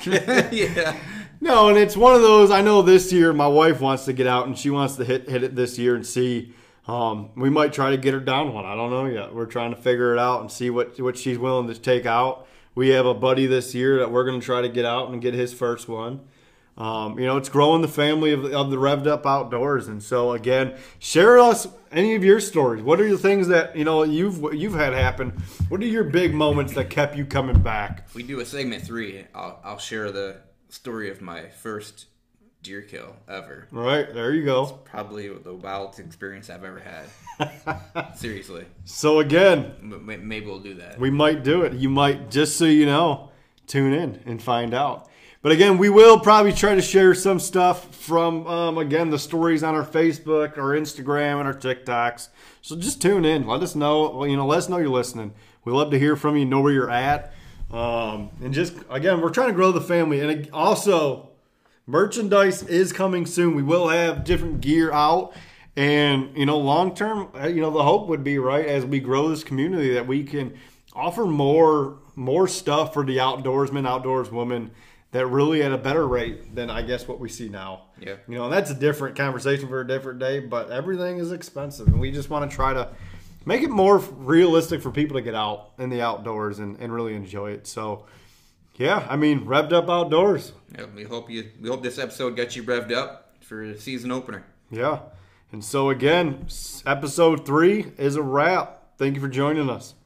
Yeah. No, and it's one of those. I know this year my wife wants to get out and she wants to hit it this year and see. We might try to get her down one. I don't know yet. We're trying to figure it out and see what she's willing to take out. We have a buddy this year that we're going to try to get out and get his first one. It's growing the family of the Revved Up Outdoors. And so again, share us any of your stories. What are the things that you've had happen? What are your big moments that kept you coming back? If we do a segment 3, I'll share the story of my first deer kill ever. Right, there you go. It's probably the wildest experience I've ever had. Seriously. So again, maybe we'll do that. We might do it. You might, just so you know, tune in and find out. But again, we will probably try to share some stuff from, again, the stories on our Facebook, our Instagram, and our TikToks. So just tune in. Let us know. Let us know you're listening. We love to hear from you, know where you're at. And just, again, we're trying to grow the family. And also, merchandise is coming soon. We will have different gear out. And, long term, the hope would be, right, as we grow this community, that we can offer more stuff for the outdoorsmen, outdoorswomen, that really at a better rate than I guess what we see now. Yeah. And that's a different conversation for a different day, but everything is expensive. And we just want to try to make it more realistic for people to get out in the outdoors and really enjoy it. So, yeah, Revved Up Outdoors. Yeah, we hope this episode got you revved up for the season opener. Yeah. And so, again, episode 3 is a wrap. Thank you for joining us.